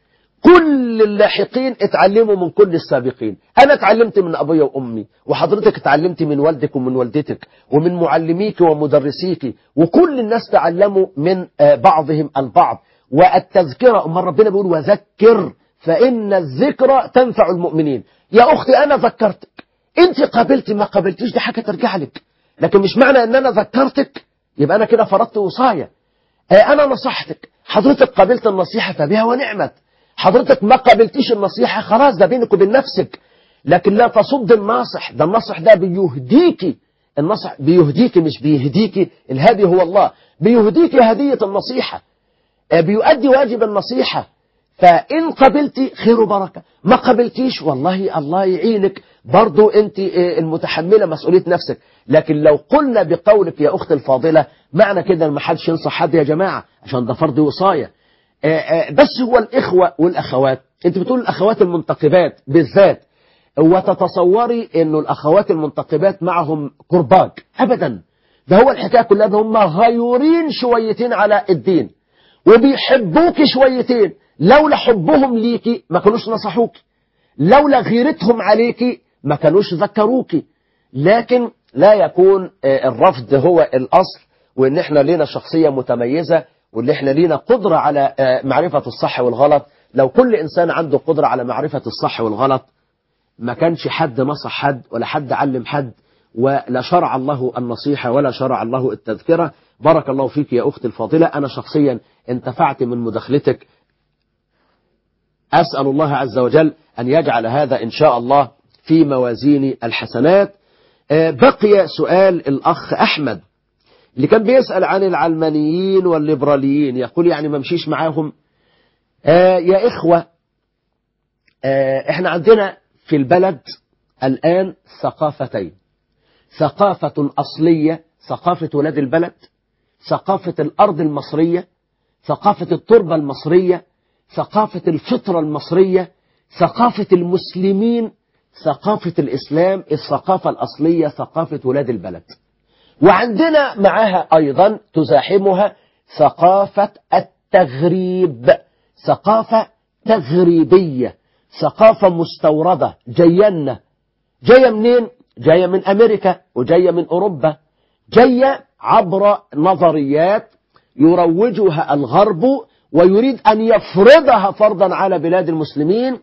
كل اللاحقين اتعلموا من كل السابقين. أنا اتعلمت من أبويا وأمي، وحضرتك اتعلمت من والدك ومن والدتك ومن معلميك ومدرسيك، وكل الناس تعلموا من بعضهم البعض. والتذكرة، أما ربنا بيقول وذكر فإن الذكرى تنفع المؤمنين. يا أختي أنا ذكرتك، أنت قابلت ما قابلتيش دي حاجة ترجع لك، لكن مش معنى أن أنا ذكرتك يبقى أنا كده فرضت وصاية. أنا نصحتك، حضرتك قابلت النصيحة فبها ونعمت، حضرتك ما قابلتيش النصيحة خلاص ده بينك وبين نفسك. لكن لا تصد الناصح، ده الناصح ده بيهديكي، النصح بيهديكي مش بيهديكي، الهدي هو الله، بيهديكي هدية النصيحة، بيؤدي واجب النصيحة. فإن قبلتي خير وبركة، ما قبلتيش والله الله يعينك، برضو أنت المتحملة مسؤولية نفسك. لكن لو قلنا بقولك يا أخت الفاضلة معنى كده ما حدش ينصح حد يا جماعة، عشان ده فرض وصاية. بس هو الإخوة والأخوات، أنت بتقول الأخوات المنتقبات بالذات، وتتصوري أنه الأخوات المنتقبات معهم كرباج، أبدا، ده هو الحكاية كلها ده هم غيورين شويتين على الدين وبيحبوك شويتين. لولا حبهم ليكي ما كانوش نصحوك، لولا غيرتهم عليكي ما كانوش ذكروكي. لكن لا يكون الرفض هو الأصل، وإن احنا لينا شخصية متميزة، وإن احنا لينا قدرة على معرفة الصح والغلط. لو كل إنسان عنده قدرة على معرفة الصح والغلط ما كانش حد نصح حد ولا حد علم حد، ولا شرع الله النصيحة ولا شرع الله التذكرة. بارك الله فيك يا أختي الفاضلة، أنا شخصيا انتفعت من مداخلتك، أسأل الله عز وجل أن يجعل هذا إن شاء الله في موازين الحسنات. بقي سؤال الأخ أحمد اللي كان بيسأل عن العلمانيين والليبراليين، يقول يعني ما مشيش معاهم. يا إخوة، إحنا عندنا في البلد الآن ثقافتين، ثقافة أصلية، ثقافة ولاد البلد، ثقافة الأرض المصرية، ثقافة التربة المصرية، ثقافة الفطرة المصرية، ثقافة المسلمين، ثقافة الإسلام، الثقافة الأصلية ثقافة ولاد البلد. وعندنا معها أيضا تزاحمها ثقافة التغريب، ثقافة تغريبية، ثقافة مستوردة جاية جاية منين؟ جاية من أمريكا وجاية من أوروبا، جاية عبر نظريات يروجها الغرب ويريد أن يفرضها فرضا على بلاد المسلمين،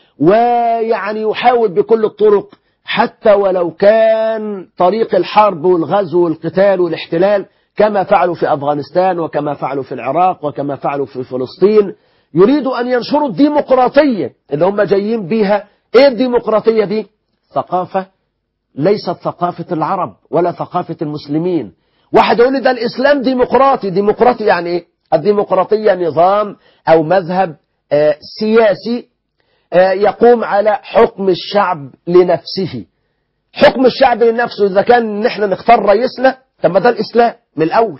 ويعني يحاول بكل الطرق حتى ولو كان طريق الحرب والغزو والقتال والاحتلال، كما فعلوا في أفغانستان وكما فعلوا في العراق وكما فعلوا في فلسطين. يريدوا أن ينشروا الديمقراطية اللي هم جايين بيها. إيه الديمقراطية دي؟ ثقافة ليست ثقافة العرب ولا ثقافة المسلمين. واحد يقول لي ده الإسلام ديمقراطي. ديمقراطي يعني إيه؟ الديمقراطية نظام أو مذهب آه سياسي آه يقوم على حكم الشعب لنفسه. حكم الشعب لنفسه إذا كان نحن نختار رئيسنا، طب ما ده الإسلام من الأول.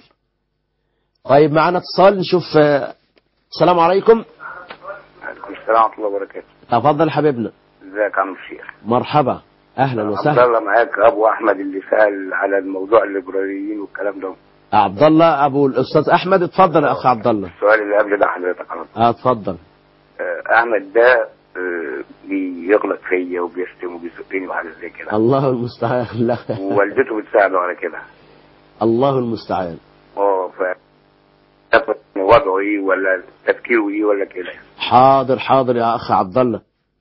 طيب معنا اتصال نشوف. آه السلام عليكم. عليكم السلام ورحمة الله وبركاته. تفضل حبيبنا. ازيك يا عم الشيخ؟ مرحبا، أهلا وسهلا. عبد الله معاك، أبو أحمد اللي سأل على الموضوع الليبراليين والكلام ده. عبد الله أبو الأستاذ أحمد، اتفضل يا أخ عبد الله. السؤال اللي قبل ده حضرتك على اه اتفضل. آه أحمد ده آه بيغلط فيا وبيشتم وبيزقني وحاجة زي كده. الله المستعان. لا ووالدته بتساعده على كده. الله المستعان. اه ف وضعه ايه ولا تفكيره ايه ولا كده؟ حاضر حاضر يا أخ عبد الله،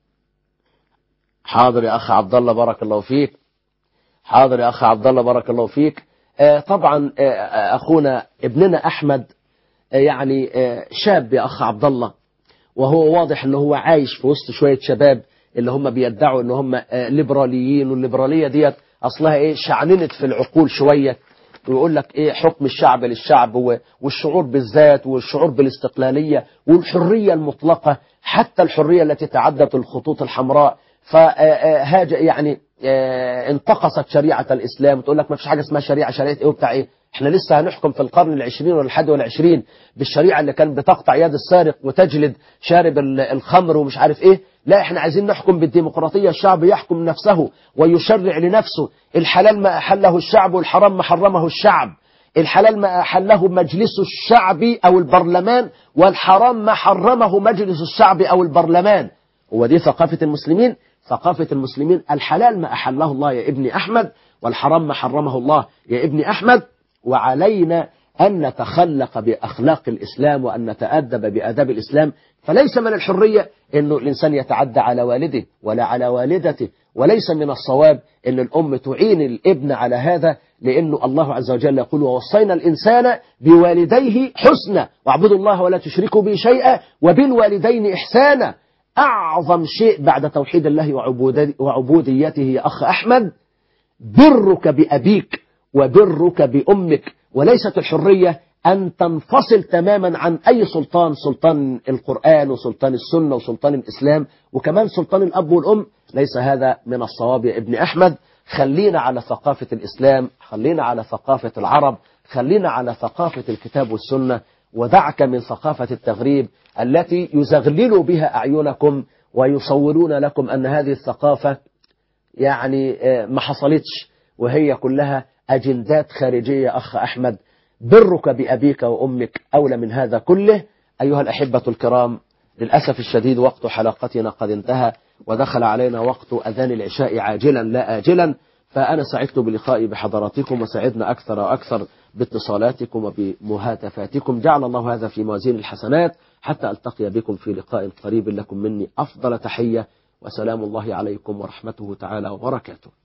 حاضر يا أخ عبد الله بارك الله فيك. حاضر يا أخ عبد الله بارك الله فيك. آه طبعا آه أخونا ابننا أحمد آه يعني آه شاب يا أخ عبد الله، وهو واضح أنه هو عايش في وسط شوية شباب اللي هم بيدعوا أنه هم آه ليبراليين، والليبرالية ديت أصلها إيه؟ شعننت في العقول شوية، ويقول لك إيه؟ حكم الشعب للشعب والشعور بالذات والشعور بالاستقلالية والحرية المطلقة، حتى الحرية التي تعدت الخطوط الحمراء. فهاج يعني انتقصت شريعة الإسلام، وتقول لك ما فيش حاجة اسمها شريعة، شريعة إيه وبتاع إيه؟ إحنا لسه هنحكم في القرن العشرين ولا الحادي والعشرين بالشريعة اللي كان بتقطع يد السارق وتجلد شارب الخمر ومش عارف إيه؟ لا، إحنا عايزين نحكم بالديمقراطية، الشعب يحكم نفسه ويشرع لنفسه، الحلال ما أحله الشعب والحرام ما حرمه الشعب. الحلال ما أحله مجلس الشعب أو البرلمان، والحرام ما حرمه مجلس الشعب أو البرلمان. ودي ثقافة المسلمين. ثقافة المسلمين الحلال ما أحله الله يا ابن أحمد، والحرام ما حرمه الله يا ابن أحمد. وعلينا أن نتخلق بأخلاق الإسلام وأن نتأدب بآداب الإسلام. فليس من الحرية أنه الإنسان يتعدى على والده ولا على والدته، وليس من الصواب أن الأم تعين الابن على هذا، لأنه الله عز وجل يقول ووصينا الإنسان بوالديه حسنا واعبدوا الله ولا تشركوا به شيئا وبالوالدين إحسانا. أعظم شيء بعد توحيد الله وعبوديته يا أخ أحمد برك بأبيك وبرك بأمك. وليست الحرية أن تنفصل تماما عن أي سلطان، سلطان القرآن وسلطان السنة وسلطان الإسلام وكمان سلطان الأب والأم. ليس هذا من الصواب يا ابن أحمد. خلينا على ثقافة الإسلام، خلينا على ثقافة العرب، خلينا على ثقافة الكتاب والسنة، ودعك من ثقافة التغريب التي يزغللوا بها أعينكم ويصورون لكم أن هذه الثقافة يعني ما حصلتش، وهي كلها أجندات خارجية. أخ أحمد برك بأبيك وأمك أولى من هذا كله. أيها الأحبة الكرام، للأسف الشديد وقت حلقتنا قد انتهى، ودخل علينا وقت أذان العشاء عاجلا لا آجلا. فأنا سعدت بلقائي بحضراتكم، وسعدنا أكثر وأكثر باتصالاتكم وبمهاتفاتكم. جعل الله هذا في موازين الحسنات، حتى ألتقي بكم في لقاء قريب. لكم مني أفضل تحية، وسلام الله عليكم ورحمته تعالى وبركاته.